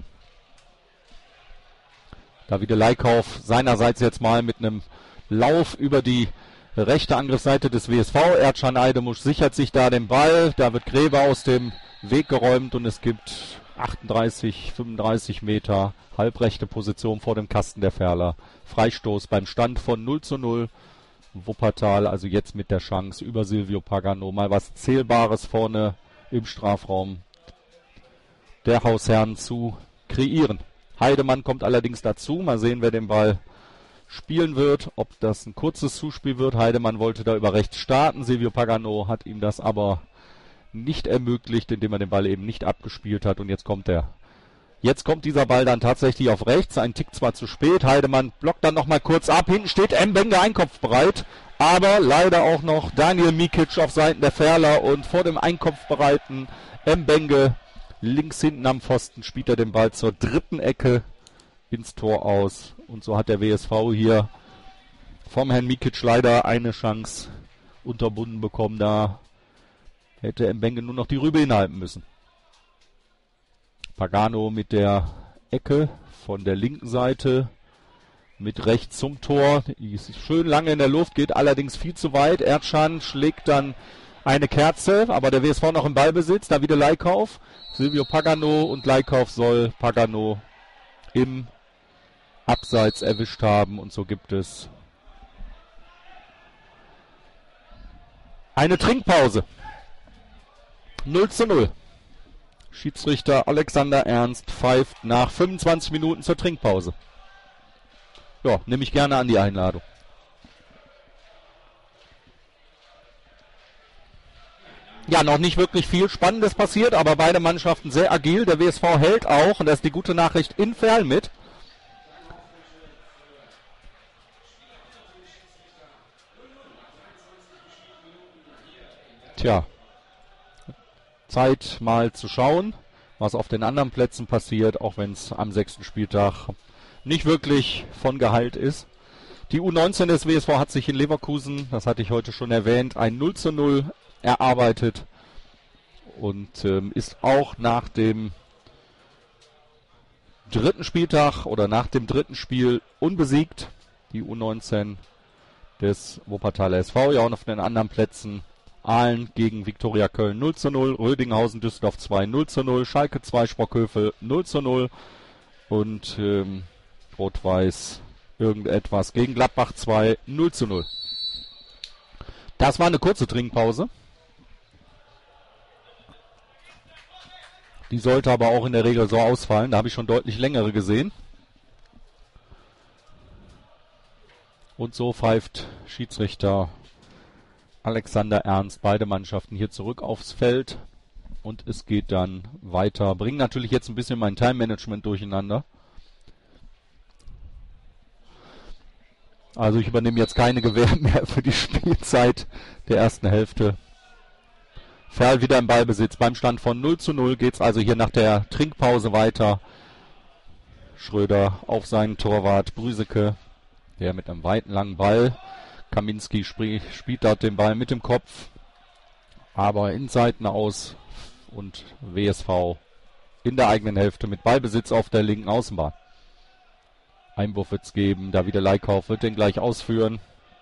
Davide Leikauf seinerseits jetzt mal mit einem Lauf über die rechte Angriffsseite des W S V. Erdschan Eidemusch sichert sich da den Ball. Da wird Grebe aus dem Weg geräumt und es gibt achtunddreißig, fünfunddreißig Meter halbrechte Position vor dem Kasten der Verler. Freistoß beim Stand von null zu null. Wuppertal also jetzt mit der Chance über Silvio Pagano mal was Zählbares vorne im Strafraum der Hausherren zu kreieren. Heidemann kommt allerdings dazu. Mal sehen, wer den Ball spielen wird. Ob das ein kurzes Zuspiel wird. Heidemann wollte da über rechts starten. Silvio Pagano hat ihm das aber nicht ermöglicht, indem er den Ball eben nicht abgespielt hat. Und jetzt kommt er. Jetzt kommt dieser Ball dann tatsächlich auf rechts. Ein Tick zwar zu spät. Heidemann blockt dann nochmal kurz ab. Hinten steht Mbenge einkampfbereit. Aber leider auch noch Daniel Mikic auf Seiten der Verler. Und vor dem einkampfbereiten Mbenge links hinten am Pfosten spielt er den Ball zur dritten Ecke ins Tor aus. Und so hat der W S V hier vom Herrn Mikic leider eine Chance unterbunden bekommen. Da hätte Mbenge nur noch die Rübe hinhalten müssen. Pagano mit der Ecke von der linken Seite mit rechts zum Tor. Die ist schön lange in der Luft, geht allerdings viel zu weit. Erdschan schlägt dann eine Kerze, aber der W S V noch im Ballbesitz. Da wieder Leikauf. Silvio Pagano und Leikauf soll Pagano im Abseits erwischt haben. Und so gibt es eine Trinkpause. null zu null. Schiedsrichter Alexander Ernst pfeift nach fünfundzwanzig Minuten zur Trinkpause. Ja, nehme ich gerne an die Einladung. Ja, noch nicht wirklich viel Spannendes passiert, aber beide Mannschaften sehr agil. Der W S V hält auch, und das ist die gute Nachricht, in Verl mit. Tja, Zeit mal zu schauen, was auf den anderen Plätzen passiert, auch wenn es am sechsten Spieltag nicht wirklich von Gehalt ist. Die U neunzehn des W S V hat sich in Leverkusen, das hatte ich heute schon erwähnt, ein null zu null erarbeitet und ähm, ist auch nach dem dritten Spieltag oder nach dem dritten Spiel unbesiegt. Die U neunzehn des Wuppertaler S V, ja, und auf den anderen Plätzen Aalen gegen Viktoria Köln null zu null, Rödinghausen Düsseldorf zwei null zu null, Schalke zwei Sprockhövel null zu null und ähm, Rot-Weiß irgendetwas gegen Gladbach zwei null zu null. Das war eine kurze Trinkpause. Die sollte aber auch in der Regel so ausfallen. Da habe ich schon deutlich längere gesehen. Und so pfeift Schiedsrichter Alexander Ernst beide Mannschaften hier zurück aufs Feld. Und es geht dann weiter. Bringen natürlich jetzt ein bisschen mein Time-Management durcheinander. Also ich übernehme jetzt keine Gewähr mehr für die Spielzeit der ersten Hälfte. Ferl wieder im Ballbesitz. Beim Stand von null zu null geht es also hier nach der Trinkpause weiter. Schröder auf seinen Torwart Brüseke, der mit einem weiten langen Ball. Kaminski sp- spielt dort den Ball mit dem Kopf, aber in Seiten aus und W S V in der eigenen Hälfte mit Ballbesitz auf der linken Außenbahn. Einwurf wird es geben, Davide Leikauf wird den gleich ausführen.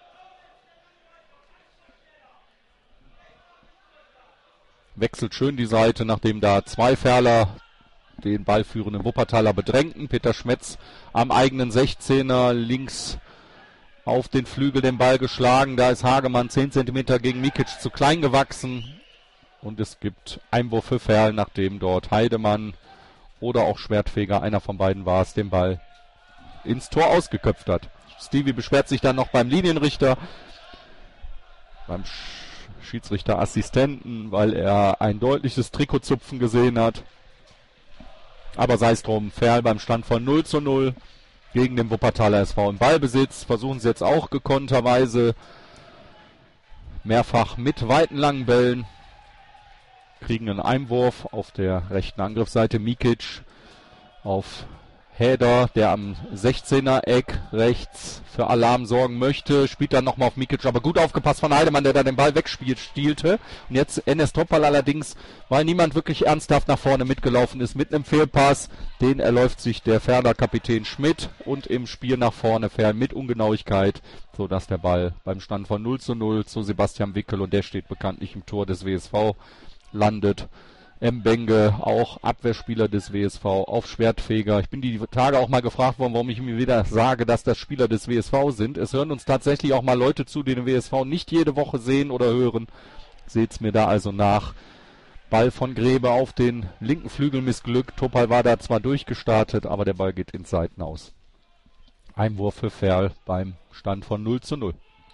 Wechselt schön die Seite, nachdem da zwei Ferler den ballführenden Wuppertaler bedrängten. Peter Schmetz am eigenen sechzehner links auf den Flügel den Ball geschlagen. Da ist Hagemann zehn Zentimeter gegen Mikic zu klein gewachsen. Und es gibt Einwurf für Ferl, nachdem dort Heidemann oder auch Schwertfeger, einer von beiden war es, den Ball ins Tor ausgeköpft hat. Stevie beschwert sich dann noch beim Linienrichter, beim Schiedsrichterassistenten, weil er ein deutliches Trikotzupfen gesehen hat. Aber sei es drum, Ferl beim Stand von null zu null gegen den Wuppertaler S V im Ballbesitz. Versuchen sie jetzt auch gekonterweise mehrfach mit weiten langen Bällen. Kriegen einen Einwurf auf der rechten Angriffsseite. Mikic auf Häder, der am sechzehner Eck rechts für Alarm sorgen möchte. Spielt dann nochmal auf Mikic, aber gut aufgepasst von Heidemann, der da den Ball wegspielte. Und jetzt Enes Topal allerdings, weil niemand wirklich ernsthaft nach vorne mitgelaufen ist, mit einem Fehlpass. Den erläuft sich der Ferler Kapitän Schmidt und im Spiel nach vorne Ferl mit Ungenauigkeit, sodass der Ball beim Stand von null zu null zu Sebastian Wickel, und der steht bekanntlich im Tor des W S V, landet. Mbenge, auch Abwehrspieler des W S V, auf Schwertfeger. Ich bin die Tage auch mal gefragt worden, warum ich mir wieder sage, dass das Spieler des W S V sind. Es hören uns tatsächlich auch mal Leute zu, die den W S V nicht jede Woche sehen oder hören. Seht's mir da also nach. Ball von Grebe auf den linken Flügel missglückt. Topal war da zwar durchgestartet, aber der Ball geht ins Seiten aus. Einwurf für Ferl beim Stand von null zu null.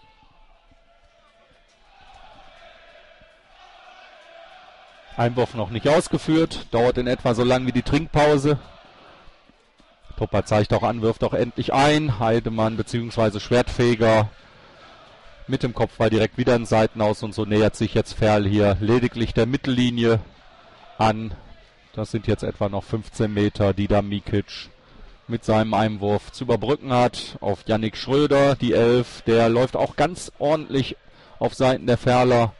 Einwurf noch nicht ausgeführt, dauert in etwa so lang wie die Trinkpause. Topal zeigt auch an, wirft auch endlich ein. Heidemann bzw. Schwertfeger mit dem Kopfball direkt wieder in Seiten aus, und so nähert sich jetzt Ferl hier lediglich der Mittellinie an. Das sind jetzt etwa noch fünfzehn Meter, die da Mikic mit seinem Einwurf zu überbrücken hat auf Yannick Schröder, die Elf. Der läuft auch ganz ordentlich auf Seiten der Ferler.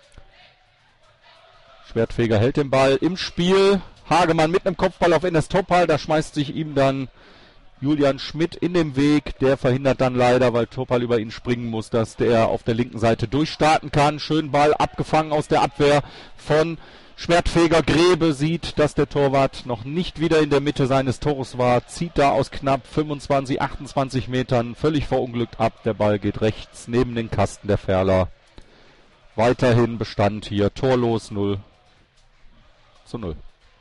Schwertfeger hält den Ball im Spiel. Hagemann mit einem Kopfball auf Enes Topal. Da schmeißt sich ihm dann Julian Schmidt in den Weg. Der verhindert dann leider, weil Topal über ihn springen muss, dass der auf der linken Seite durchstarten kann. Schön Ball abgefangen aus der Abwehr von Schwertfeger. Grebe sieht, dass der Torwart noch nicht wieder in der Mitte seines Tores war. Zieht da aus knapp fünfundzwanzig, achtundzwanzig Metern völlig verunglückt ab. Der Ball geht rechts neben den Kasten der Ferler. Weiterhin Bestand hier torlos, null zu null.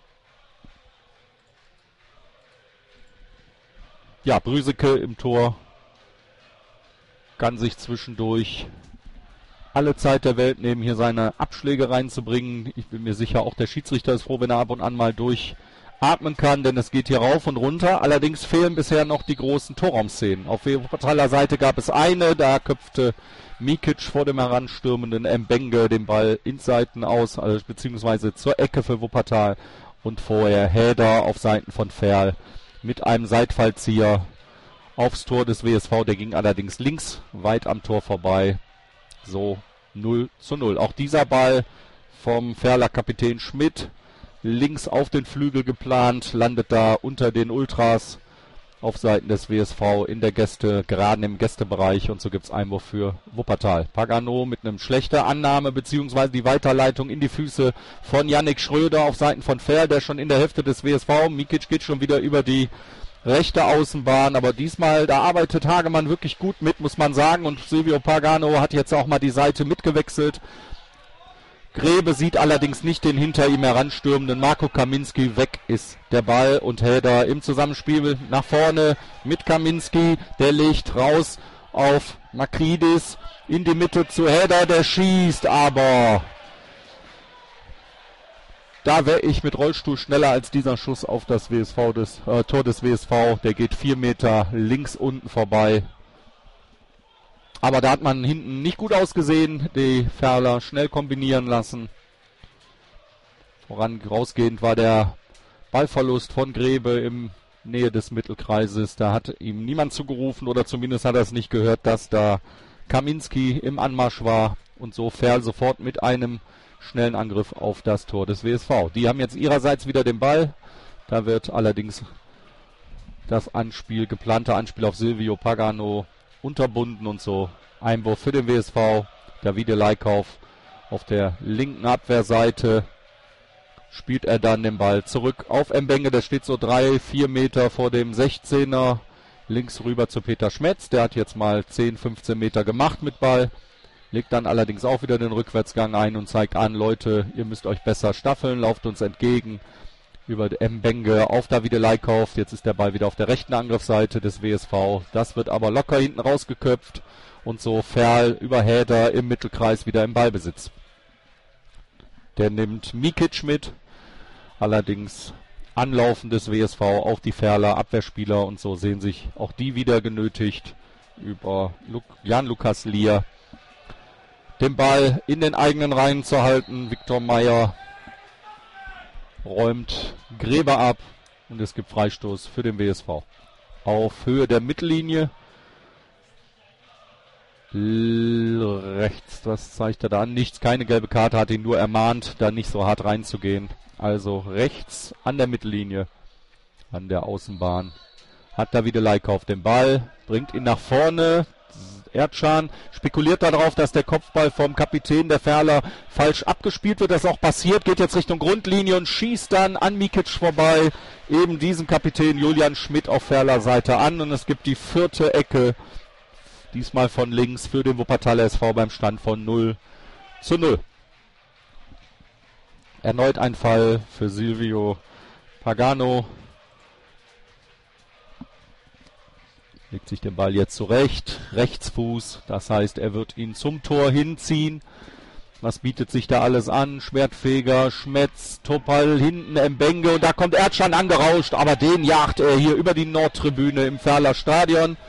Ja, Brüseke im Tor kann sich zwischendurch alle Zeit der Welt nehmen, hier seine Abschläge reinzubringen. Ich bin mir sicher, auch der Schiedsrichter ist froh, wenn er ab und an mal durch atmen kann, denn es geht hier rauf und runter. Allerdings fehlen bisher noch die großen Torraumszenen. Auf Wuppertaler Seite gab es eine, da köpfte Mikic vor dem heranstürmenden Mbenge den Ball ins Seiten aus, also beziehungsweise zur Ecke für Wuppertal. Und vorher Häder auf Seiten von Ferl mit einem Seitfallzieher aufs Tor des W S V. Der ging allerdings links weit am Tor vorbei. So null zu null. Auch dieser Ball vom Ferler Kapitän Schmidt links auf den Flügel geplant, landet da unter den Ultras auf Seiten des W S V in der Gäste, gerade im Gästebereich, und so gibt's Einwurf für Wuppertal. Pagano mit einem schlechter Annahme beziehungsweise die Weiterleitung in die Füße von Yannick Schröder auf Seiten von Ferl, der schon in der Hälfte des W S V. Mikic geht schon wieder über die rechte Außenbahn, aber diesmal, da arbeitet Hagemann wirklich gut mit, muss man sagen, und Silvio Pagano hat jetzt auch mal die Seite mitgewechselt. Grebe sieht allerdings nicht den hinter ihm heranstürmenden Marco Kaminski. Weg ist der Ball und Häder im Zusammenspiel nach vorne mit Kaminski. Der legt raus auf Makridis in die Mitte zu Häder. Der schießt, aber da wäre ich mit Rollstuhl schneller als dieser Schuss auf das W S V des, äh, Tor des W S V. Der geht vier Meter links unten vorbei. Aber da hat man hinten nicht gut ausgesehen, die Ferler schnell kombinieren lassen. Voran rausgehend war der Ballverlust von Grebe im Nähe des Mittelkreises. Da hat ihm niemand zugerufen oder zumindest hat er es nicht gehört, dass da Kaminski im Anmarsch war. Und so Ferl sofort mit einem schnellen Angriff auf das Tor des W S V. Die haben jetzt ihrerseits wieder den Ball. Da wird allerdings das Anspiel, geplante Anspiel auf Silvio Pagano unterbunden und so Einwurf für den W S V. Davide Leikauf auf der linken Abwehrseite spielt er dann den Ball zurück auf Mbenge. Der steht so drei, vier Meter vor dem sechzehner. Links rüber zu Peter Schmetz. Der hat jetzt mal zehn, fünfzehn Meter gemacht mit Ball. Legt dann allerdings auch wieder den Rückwärtsgang ein und zeigt an, Leute, ihr müsst euch besser staffeln, lauft uns entgegen. Über Mbenge auf Davide Leikauf. Jetzt ist der Ball wieder auf der rechten Angriffsseite des W S V. Das wird aber locker hinten rausgeköpft. Und so Ferl über Häder im Mittelkreis wieder im Ballbesitz. Der nimmt Mikic mit. Allerdings Anlaufen des W S V auf die Ferler Abwehrspieler. Und so sehen sich auch die wieder genötigt, über Jan-Lukas Lier den Ball in den eigenen Reihen zu halten. Viktor Meyer räumt Grebe ab und es gibt Freistoß für den W S V. Auf Höhe der Mittellinie. L- rechts, was zeigt er da an? Nichts, keine gelbe Karte, hat ihn nur ermahnt, da nicht so hart reinzugehen. Also rechts an der Mittellinie, an der Außenbahn, hat Davide Leikauf den Ball, bringt ihn nach vorne. Erdschan spekuliert darauf, dass der Kopfball vom Kapitän der Ferler falsch abgespielt wird. Das auch passiert, geht jetzt Richtung Grundlinie und schießt dann an Mikic vorbei. Eben diesen Kapitän Julian Schmidt auf Ferler Seite an. Und es gibt die vierte Ecke, diesmal von links für den Wuppertaler S V beim Stand von null zu null. Erneut ein Fall für Silvio Pagano. Legt sich den Ball jetzt zurecht, Rechtsfuß, das heißt, er wird ihn zum Tor hinziehen. Was bietet sich da alles an? Schwertfeger, Schmetz, Topal, hinten Mbenge und da kommt Erdschan angerauscht, aber den jagt er hier über die Nordtribüne im Ferler Stadion.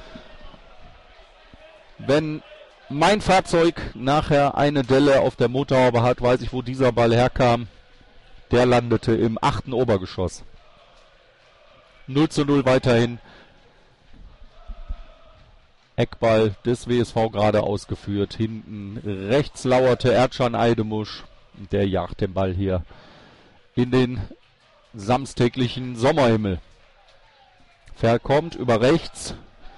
Wenn mein Fahrzeug nachher eine Delle auf der Motorhaube hat, weiß ich, wo dieser Ball herkam. Der landete im achten Obergeschoss. null zu null weiterhin. Eckball des W S V gerade ausgeführt. Hinten rechts lauerte Erdschan Eidemusch. Der jagt den Ball hier in den samstäglichen Sommerhimmel. Ferl kommt über rechts.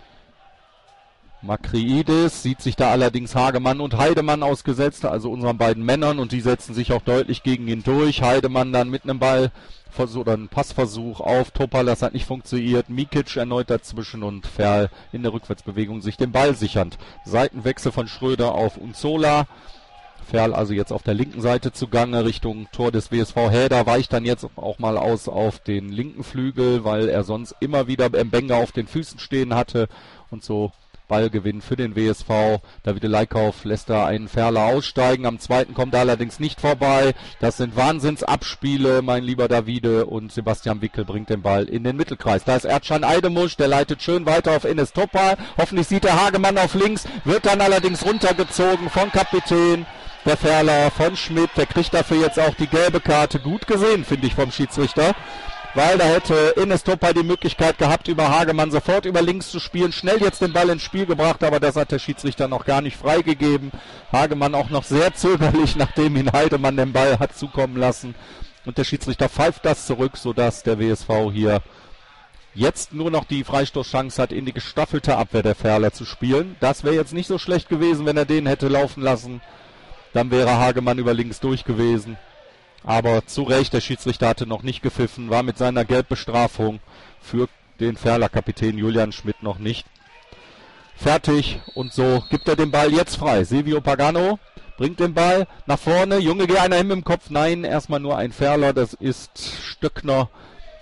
Makriidis sieht sich da allerdings Hagemann und Heidemann ausgesetzt, also unseren beiden Männern, und die setzen sich auch deutlich gegen ihn durch. Heidemann dann mit einem Ball oder einen Passversuch auf Topal, das hat nicht funktioniert. Mikic erneut dazwischen und Ferl in der Rückwärtsbewegung sich den Ball sichernd. Seitenwechsel von Schröder auf Unzola. Ferl also jetzt auf der linken Seite zugange Richtung Tor des W S V. Häder weicht dann jetzt auch mal aus auf den linken Flügel, weil er sonst immer wieder Mbenge auf den Füßen stehen hatte. Und so Ballgewinn für den W S V. Davide Leikauf lässt da einen Ferler aussteigen. Am zweiten kommt er allerdings nicht vorbei. Das sind Wahnsinnsabspiele, mein lieber Davide. Und Sebastian Wickel bringt den Ball in den Mittelkreis. Da ist Erdschan Eidemusch, der leitet schön weiter auf Enes Topal. Hoffentlich sieht der Hagemann auf links, wird dann allerdings runtergezogen von Kapitän. Der Ferler von Schmidt, der kriegt dafür jetzt auch die gelbe Karte. Gut gesehen, finde ich, vom Schiedsrichter. Weil da hätte Enes Topal die Möglichkeit gehabt, über Hagemann sofort über links zu spielen. Schnell jetzt den Ball ins Spiel gebracht, aber das hat der Schiedsrichter noch gar nicht freigegeben. Hagemann auch noch sehr zögerlich, nachdem ihn Heidemann den Ball hat zukommen lassen. Und der Schiedsrichter pfeift das zurück, sodass der W S V hier jetzt nur noch die Freistoßchance hat, in die gestaffelte Abwehr der Ferler zu spielen. Das wäre jetzt nicht so schlecht gewesen, wenn er den hätte laufen lassen. Dann wäre Hagemann über links durch gewesen. Aber zu Recht, der Schiedsrichter hatte noch nicht gepfiffen, war mit seiner Gelbbestrafung für den Ferler-Kapitän Julian Schmidt noch nicht fertig. Und so gibt er den Ball jetzt frei. Silvio Pagano bringt den Ball nach vorne. Junge, geh einer hin mit dem Kopf. Nein, erstmal nur ein Ferler, das ist Stöckner.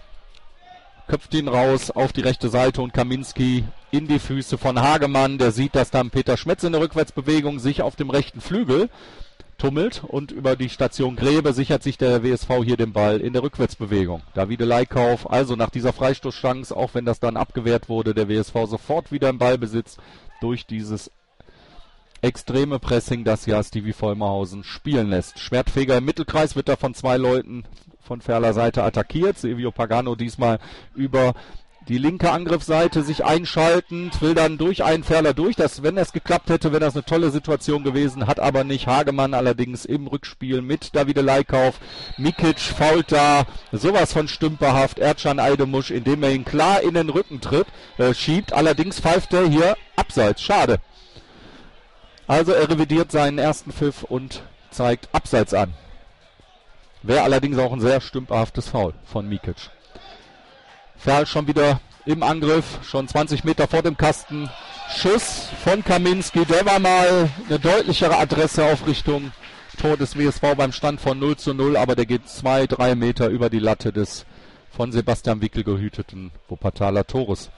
Köpft ihn raus auf die rechte Seite und Kaminski in die Füße von Hagemann. Der sieht, dass dann Peter Schmetz in der Rückwärtsbewegung sich auf dem rechten Flügel tummelt und über die Station Grebe sichert sich der W S V hier den Ball in der Rückwärtsbewegung. Davide Leikauf, also nach dieser Freistoßchance, auch wenn das dann abgewehrt wurde, der W S V sofort wieder im Ballbesitz durch dieses extreme Pressing, das ja Stevie Vollmerhausen spielen lässt. Schwertfeger im Mittelkreis wird da von zwei Leuten von Ferler Seite attackiert. Silvio Pagano diesmal über die linke Angriffsseite sich einschaltend, will dann durch einen Ferler durch. Das, wenn das geklappt hätte, wäre das eine tolle Situation gewesen, hat aber nicht. Hagemann allerdings im Rückspiel mit Davide Leikauf. Mikic fault da sowas von stümperhaft. Erdschan Eidemusch, indem er ihn klar in den Rücken tritt, äh, schiebt. Allerdings pfeift er hier abseits. Schade. Also er revidiert seinen ersten Pfiff und zeigt abseits an. Wäre allerdings auch ein sehr stümperhaftes Foul von Mikic. Ferl schon wieder im Angriff, schon zwanzig Meter vor dem Kasten. Schuss von Kaminski, der war mal eine deutlichere Adresse auf Richtung Tor des W S V beim Stand von null zu null, aber der geht zwei, drei Meter über die Latte des von Sebastian Wickel gehüteten Wuppertaler Tores.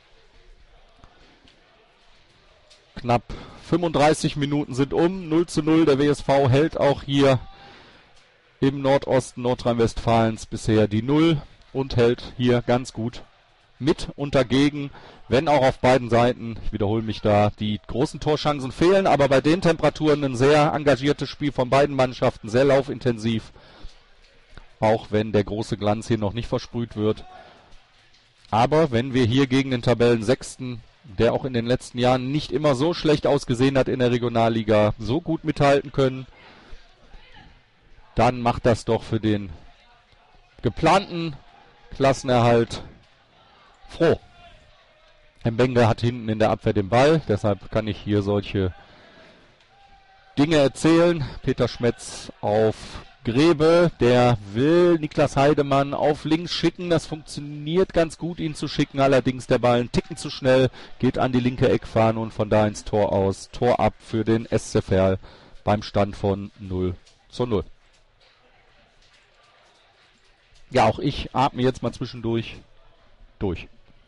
Knapp fünfunddreißig Minuten sind um, null zu null, der W S V hält auch hier im Nordosten Nordrhein-Westfalens bisher die Null. Und hält hier ganz gut mit und dagegen, wenn auch auf beiden Seiten, ich wiederhole mich da, die großen Torchancen fehlen, aber bei den Temperaturen ein sehr engagiertes Spiel von beiden Mannschaften, sehr laufintensiv, auch wenn der große Glanz hier noch nicht versprüht wird. Aber wenn wir hier gegen den Tabellensechsten, der auch in den letzten Jahren nicht immer so schlecht ausgesehen hat in der Regionalliga, so gut mithalten können, dann macht das doch für den geplanten Klassenerhalt froh. Mbenge hat hinten in der Abwehr den Ball, deshalb kann ich hier solche Dinge erzählen. Peter Schmetz auf Grebe, der will Niklas Heidemann auf links schicken. Das funktioniert ganz gut, ihn zu schicken. Allerdings der Ball einen Ticken zu schnell, geht an die linke Eckfahne und von da ins Tor aus. Tor ab für den S C Verl beim Stand von null zu null. Ja, auch ich atme jetzt mal zwischendurch durch.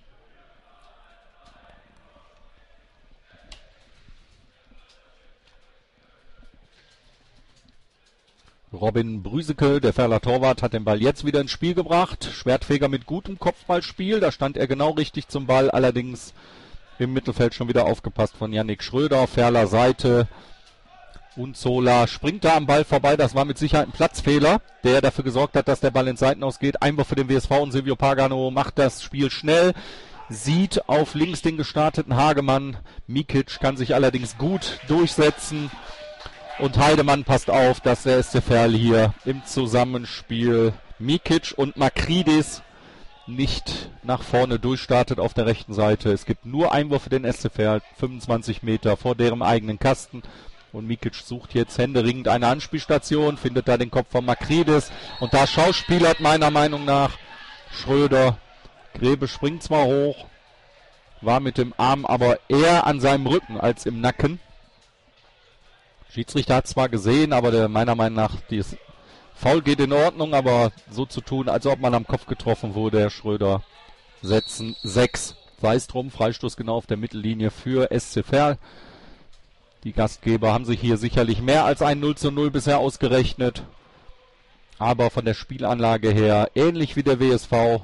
Robin Brüseke, der Ferler Torwart, hat den Ball jetzt wieder ins Spiel gebracht. Schwertfeger mit gutem Kopfballspiel, da stand er genau richtig zum Ball, allerdings im Mittelfeld schon wieder aufgepasst von Yannick Schröder. Ferler Seite. Und Zola springt da am Ball vorbei. Das war mit Sicherheit ein Platzfehler, der dafür gesorgt hat, dass der Ball ins Seitenaus geht. Einwurf für den W S V und Silvio Pagano macht das Spiel schnell. Sieht auf links den gestarteten Hagemann. Mikic kann sich allerdings gut durchsetzen. Und Heidemann passt auf, dass der S C Verl hier im Zusammenspiel Mikic und Makridis nicht nach vorne durchstartet auf der rechten Seite. Es gibt nur Einwurf für den S C Verl, fünfundzwanzig Meter vor deren eigenen Kasten. Und Mikic sucht jetzt händeringend eine Anspielstation, findet da den Kopf von Makridis. Und da schauspielert meiner Meinung nach Schröder. Grebe springt zwar hoch, war mit dem Arm aber eher an seinem Rücken als im Nacken. Schiedsrichter hat zwar gesehen, aber der meiner Meinung nach, das Foul geht in Ordnung, aber so zu tun, als ob man am Kopf getroffen wurde, Herr Schröder, setzen sechs. Sei es drum, Freistoß genau auf der Mittellinie für S C Verl. Die Gastgeber haben sich hier sicherlich mehr als ein null zu null bisher ausgerechnet. Aber von der Spielanlage her, ähnlich wie der W S V,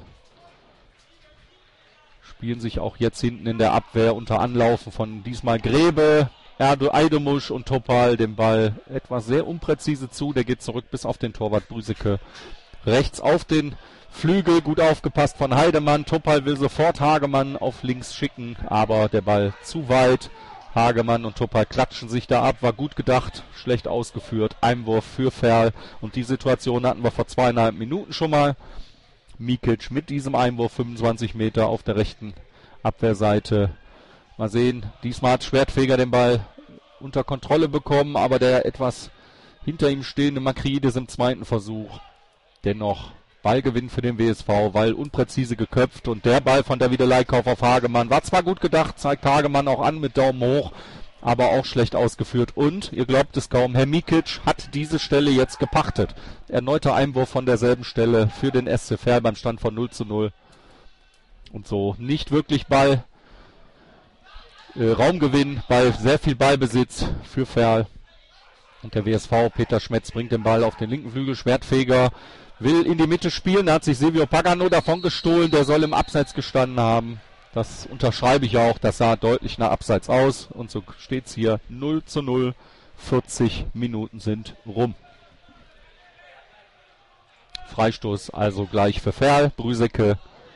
spielen sich auch jetzt hinten in der Abwehr unter Anlaufen von diesmal Grebe, Erdo Eidemusch und Topal den Ball etwas sehr unpräzise zu. Der geht zurück bis auf den Torwart Brüseke. Rechts auf den Flügel, gut aufgepasst von Heidemann. Topal will sofort Hagemann auf links schicken, aber der Ball zu weit. Hagemann und Topal klatschen sich da ab, war gut gedacht, schlecht ausgeführt. Einwurf für Verl und die Situation hatten wir vor zweieinhalb Minuten schon mal. Mikic mit diesem Einwurf, fünfundzwanzig Meter auf der rechten Abwehrseite. Mal sehen, diesmal hat Schwertfeger den Ball unter Kontrolle bekommen, aber der etwas hinter ihm stehende Makrides im zweiten Versuch. Dennoch Ballgewinn für den W S V, weil unpräzise geköpft und der Ball von Davide Leikauf auf Hagemann war zwar gut gedacht, zeigt Hagemann auch an mit Daumen hoch, aber auch schlecht ausgeführt. Und, ihr glaubt es kaum, Herr Mikic hat diese Stelle jetzt gepachtet. Erneuter Einwurf von derselben Stelle für den S C Verl beim Stand von null zu null. Und so nicht wirklich Ball, äh, Raumgewinn, bei sehr viel Ballbesitz für Verl. Und der W S V, Peter Schmetz, bringt den Ball auf den linken Flügel, Schwertfeger will in die Mitte spielen, da hat sich Silvio Pagano davon gestohlen, der soll im Abseits gestanden haben. Das unterschreibe ich auch, das sah deutlich nach Abseits aus. Und so steht es hier null zu null, vierzig Minuten sind rum. Freistoß also gleich für Verl. Brüseke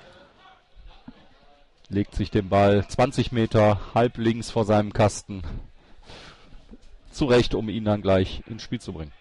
legt sich den Ball zwanzig Meter halb links vor seinem Kasten zurecht, um ihn dann gleich ins Spiel zu bringen.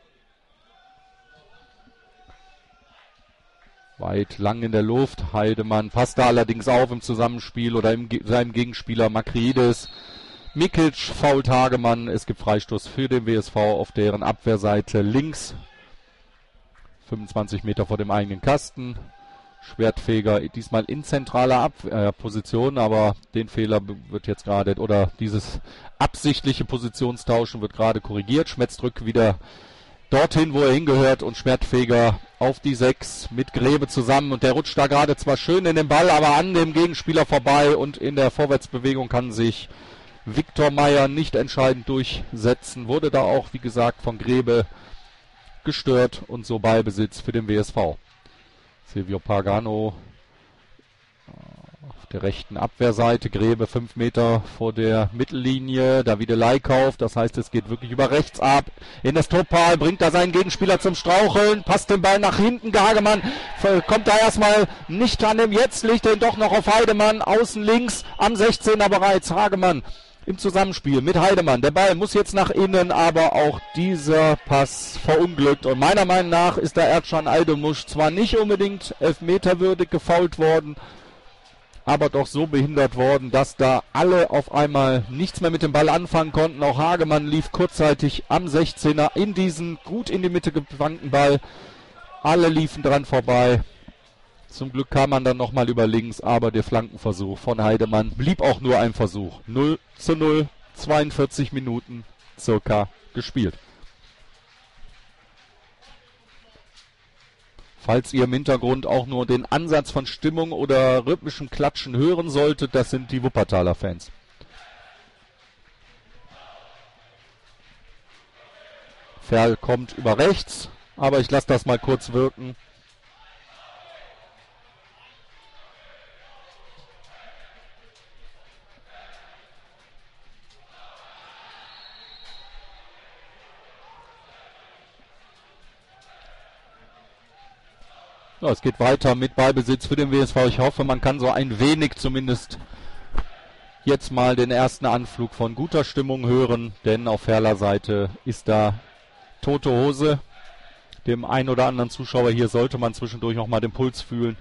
Weit lang in der Luft. Heidemann passt da allerdings auf im Zusammenspiel oder im, seinem Gegenspieler Makrides. Mikic fault Hagemann. Es gibt Freistoß für den W S V auf deren Abwehrseite links. fünfundzwanzig Meter vor dem eigenen Kasten. Schwertfeger diesmal in zentraler Abwehrposition, aber den Fehler wird jetzt gerade, oder dieses absichtliche Positionstauschen wird gerade korrigiert. Schmetz drückt wieder dorthin, wo er hingehört, und Schwertfeger auf die sechs mit Grebe zusammen, und der rutscht da gerade zwar schön in den Ball, aber an dem Gegenspieler vorbei, und in der Vorwärtsbewegung kann sich Viktor Meyer nicht entscheidend durchsetzen, wurde da auch, wie gesagt, von Grebe gestört, und so Ballbesitz für den W S V. Silvio Pagano auf der rechten Abwehrseite, Grebe fünf Meter vor der Mittellinie, Davide Leikauf, das heißt, es geht wirklich über rechts ab, in das Topal, bringt da seinen Gegenspieler zum Straucheln, passt den Ball nach hinten, Hagemann kommt da erstmal nicht an dem, jetzt legt er ihn doch noch auf Heidemann, außen links, am sechzehner bereits, Hagemann im Zusammenspiel mit Heidemann, der Ball muss jetzt nach innen, aber auch dieser Pass verunglückt, und meiner Meinung nach ist der Erdschan Eidemusch zwar nicht unbedingt elfmeterwürdig gefoult worden, aber doch so behindert worden, dass da alle auf einmal nichts mehr mit dem Ball anfangen konnten. Auch Hagemann lief kurzzeitig am sechzehner in diesen gut in die Mitte gefangten Ball. Alle liefen dran vorbei. Zum Glück kam man dann nochmal über links, aber der Flankenversuch von Heidemann blieb auch nur ein Versuch. null zu null, zweiundvierzig Minuten circa gespielt. Falls ihr im Hintergrund auch nur den Ansatz von Stimmung oder rhythmischem Klatschen hören solltet, das sind die Wuppertaler Fans. Verl kommt über rechts, aber ich lasse das mal kurz wirken. Ja, es geht weiter mit Ballbesitz für den W S V. Ich hoffe, man kann so ein wenig zumindest jetzt mal den ersten Anflug von guter Stimmung hören, denn auf Verler Seite ist da tote Hose. Dem einen oder anderen Zuschauer hier sollte man zwischendurch noch mal den Puls fühlen.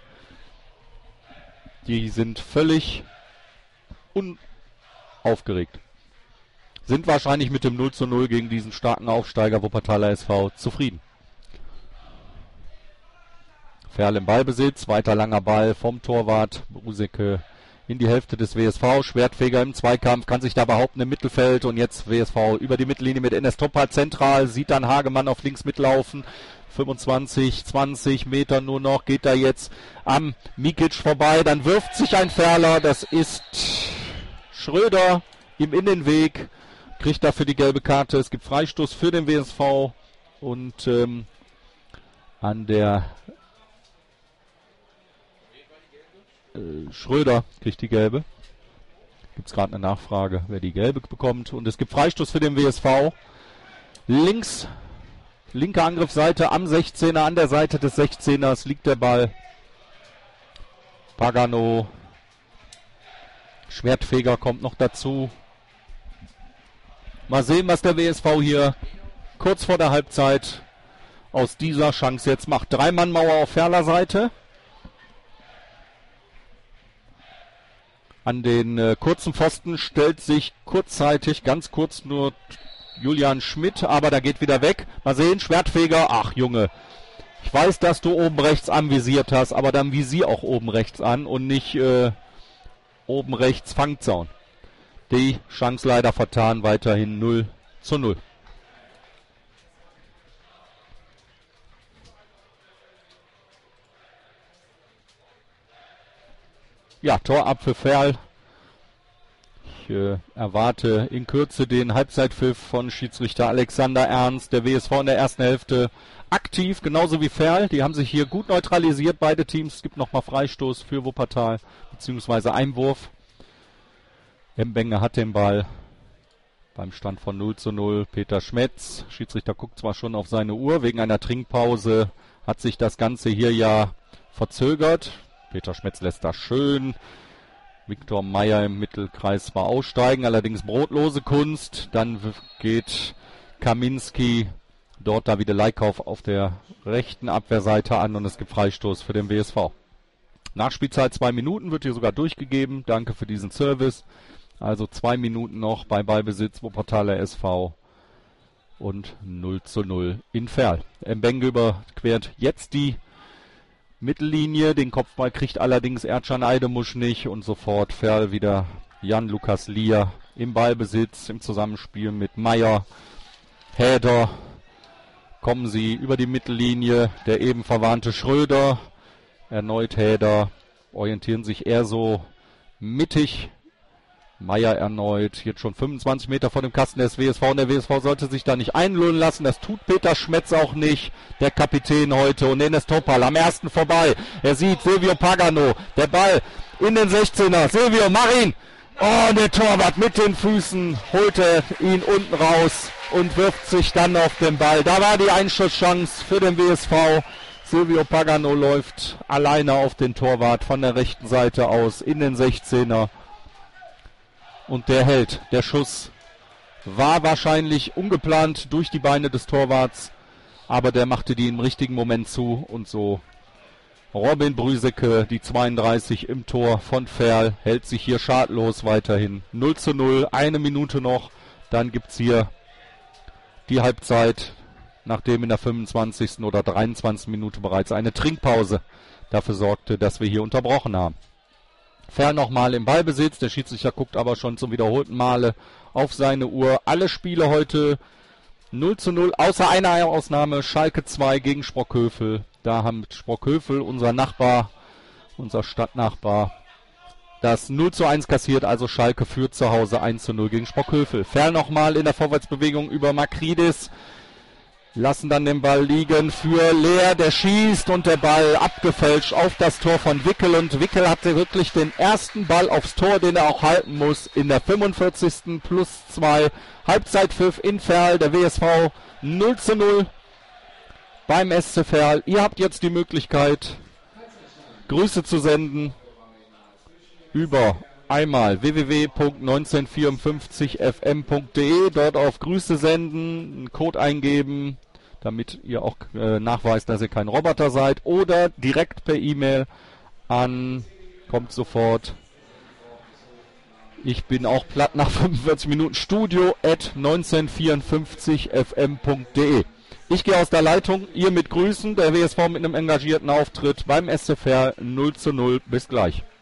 Die sind völlig unaufgeregt. Sind wahrscheinlich mit dem null zu null gegen diesen starken Aufsteiger Wuppertaler S V zufrieden. Verl im Ballbesitz, weiter langer Ball vom Torwart Bruseke in die Hälfte des W S V. Schwertfeger im Zweikampf, kann sich da behaupten im Mittelfeld und jetzt W S V über die Mittellinie mit Enes Topal zentral, sieht dann Hagemann auf links mitlaufen. fünfundzwanzig, zwanzig Meter nur noch, geht da jetzt am Mikic vorbei, dann wirft sich ein Ferler, das ist Schröder, ihm in den Weg, kriegt dafür die gelbe Karte, es gibt Freistoß für den W S V und ähm, an der äh, Schröder kriegt die gelbe. Gibt es gerade eine Nachfrage, wer die gelbe bekommt und es gibt Freistoß für den W S V. Links Linke Angriffsseite am sechzehner, an der Seite des sechzehners liegt der Ball. Pagano, Schwertfeger kommt noch dazu. Mal sehen, was der W S V hier kurz vor der Halbzeit aus dieser Chance jetzt macht. Drei-Mann-Mauer auf Ferler Seite. An den äh, kurzen Pfosten stellt sich kurzzeitig, ganz kurz nur Julian Schmidt, aber da geht wieder weg. Mal sehen, Schwertfeger. Ach Junge, ich weiß, dass du oben rechts anvisiert hast, aber dann visier auch oben rechts an und nicht äh, oben rechts Fangzaun. Die Chance leider vertan, weiterhin null zu null. Ja, Tor ab für Ferl. Ich äh, erwarte in Kürze den Halbzeitpfiff von Schiedsrichter Alexander Ernst. Der W S V in der ersten Hälfte aktiv, genauso wie Ferl. Die haben sich hier gut neutralisiert, beide Teams. Es gibt nochmal Freistoß für Wuppertal, beziehungsweise Einwurf. Mbenge hat den Ball beim Stand von null zu null. Peter Schmetz, Schiedsrichter guckt zwar schon auf seine Uhr, wegen einer Trinkpause hat sich das Ganze hier ja verzögert. Peter Schmetz lässt das schön. Viktor Meyer im Mittelkreis zwar aussteigen, allerdings brotlose Kunst. Dann geht Kaminski dort Davide Leikauf auf der rechten Abwehrseite an und es gibt Freistoß für den W S V. Nachspielzeit zwei Minuten, wird hier sogar durchgegeben. Danke für diesen Service. Also zwei Minuten noch bei Ballbesitz Wuppertaler S V und null zu null in Ferl. Mbenge überquert jetzt die Mittellinie, den Kopfball kriegt allerdings Erdschan Eidemusch nicht und sofort Ferl wieder Jan-Lukas Lier im Ballbesitz, im Zusammenspiel mit Meyer, Häder, kommen sie über die Mittellinie, der eben verwarnte Schröder, erneut Häder, orientieren sich eher so mittig, Meyer erneut, jetzt schon fünfundzwanzig Meter vor dem Kasten des W S V und der W S V sollte sich da nicht einlullen lassen, das tut Peter Schmetz auch nicht, der Kapitän heute und Enes Topal am ersten vorbei, er sieht Silvio Pagano, der Ball in den sechzehner, Silvio, mach ihn! Oh, der Torwart mit den Füßen holt er ihn unten raus und wirft sich dann auf den Ball, da war die Einschusschance für den W S V, Silvio Pagano läuft alleine auf den Torwart von der rechten Seite aus in den sechzehner. Und der hält. Der Schuss war wahrscheinlich ungeplant durch die Beine des Torwarts, aber der machte die im richtigen Moment zu und so Robin Brüseke, die zweiunddreißig im Tor von Ferl, hält sich hier schadlos weiterhin. null zu null, eine Minute noch, dann gibt's hier die Halbzeit, nachdem in der fünfundzwanzigsten oder dreiundzwanzigsten Minute bereits eine Trinkpause dafür sorgte, dass wir hier unterbrochen haben. Ferl nochmal im Ballbesitz, der Schiedsrichter guckt aber schon zum wiederholten Male auf seine Uhr. Alle Spiele heute null zu null, außer einer Ausnahme, Schalke zwei gegen Sprockhövel. Da haben Sprockhövel, unser Nachbar, unser Stadtnachbar, das null zu eins kassiert, also Schalke führt zu Hause eins zu null gegen Sprockhövel. Ferl nochmal in der Vorwärtsbewegung über Makridis. Lassen dann den Ball liegen für Leer, der schießt und der Ball abgefälscht auf das Tor von Wickel und Wickel hatte wirklich den ersten Ball aufs Tor, den er auch halten muss in der fünfundvierzigsten plus zwei Halbzeitpfiff in Ferl, der W S V null zu null beim S C Ferl. Ihr habt jetzt die Möglichkeit, Grüße zu senden über einmal w w w punkt neunzehnhundertvierundfünfzig f m punkt d e, dort auf Grüße senden, einen Code eingeben, damit ihr auch äh, nachweist, dass ihr kein Roboter seid, oder direkt per E-Mail an, kommt sofort, ich bin auch platt nach fünfundvierzig Minuten, studio at neunzehnhundertvierundfünfzig f m punkt d e. Ich gehe aus der Leitung, ihr mit Grüßen, der W S V mit einem engagierten Auftritt beim S C Ferl null zu null, bis gleich.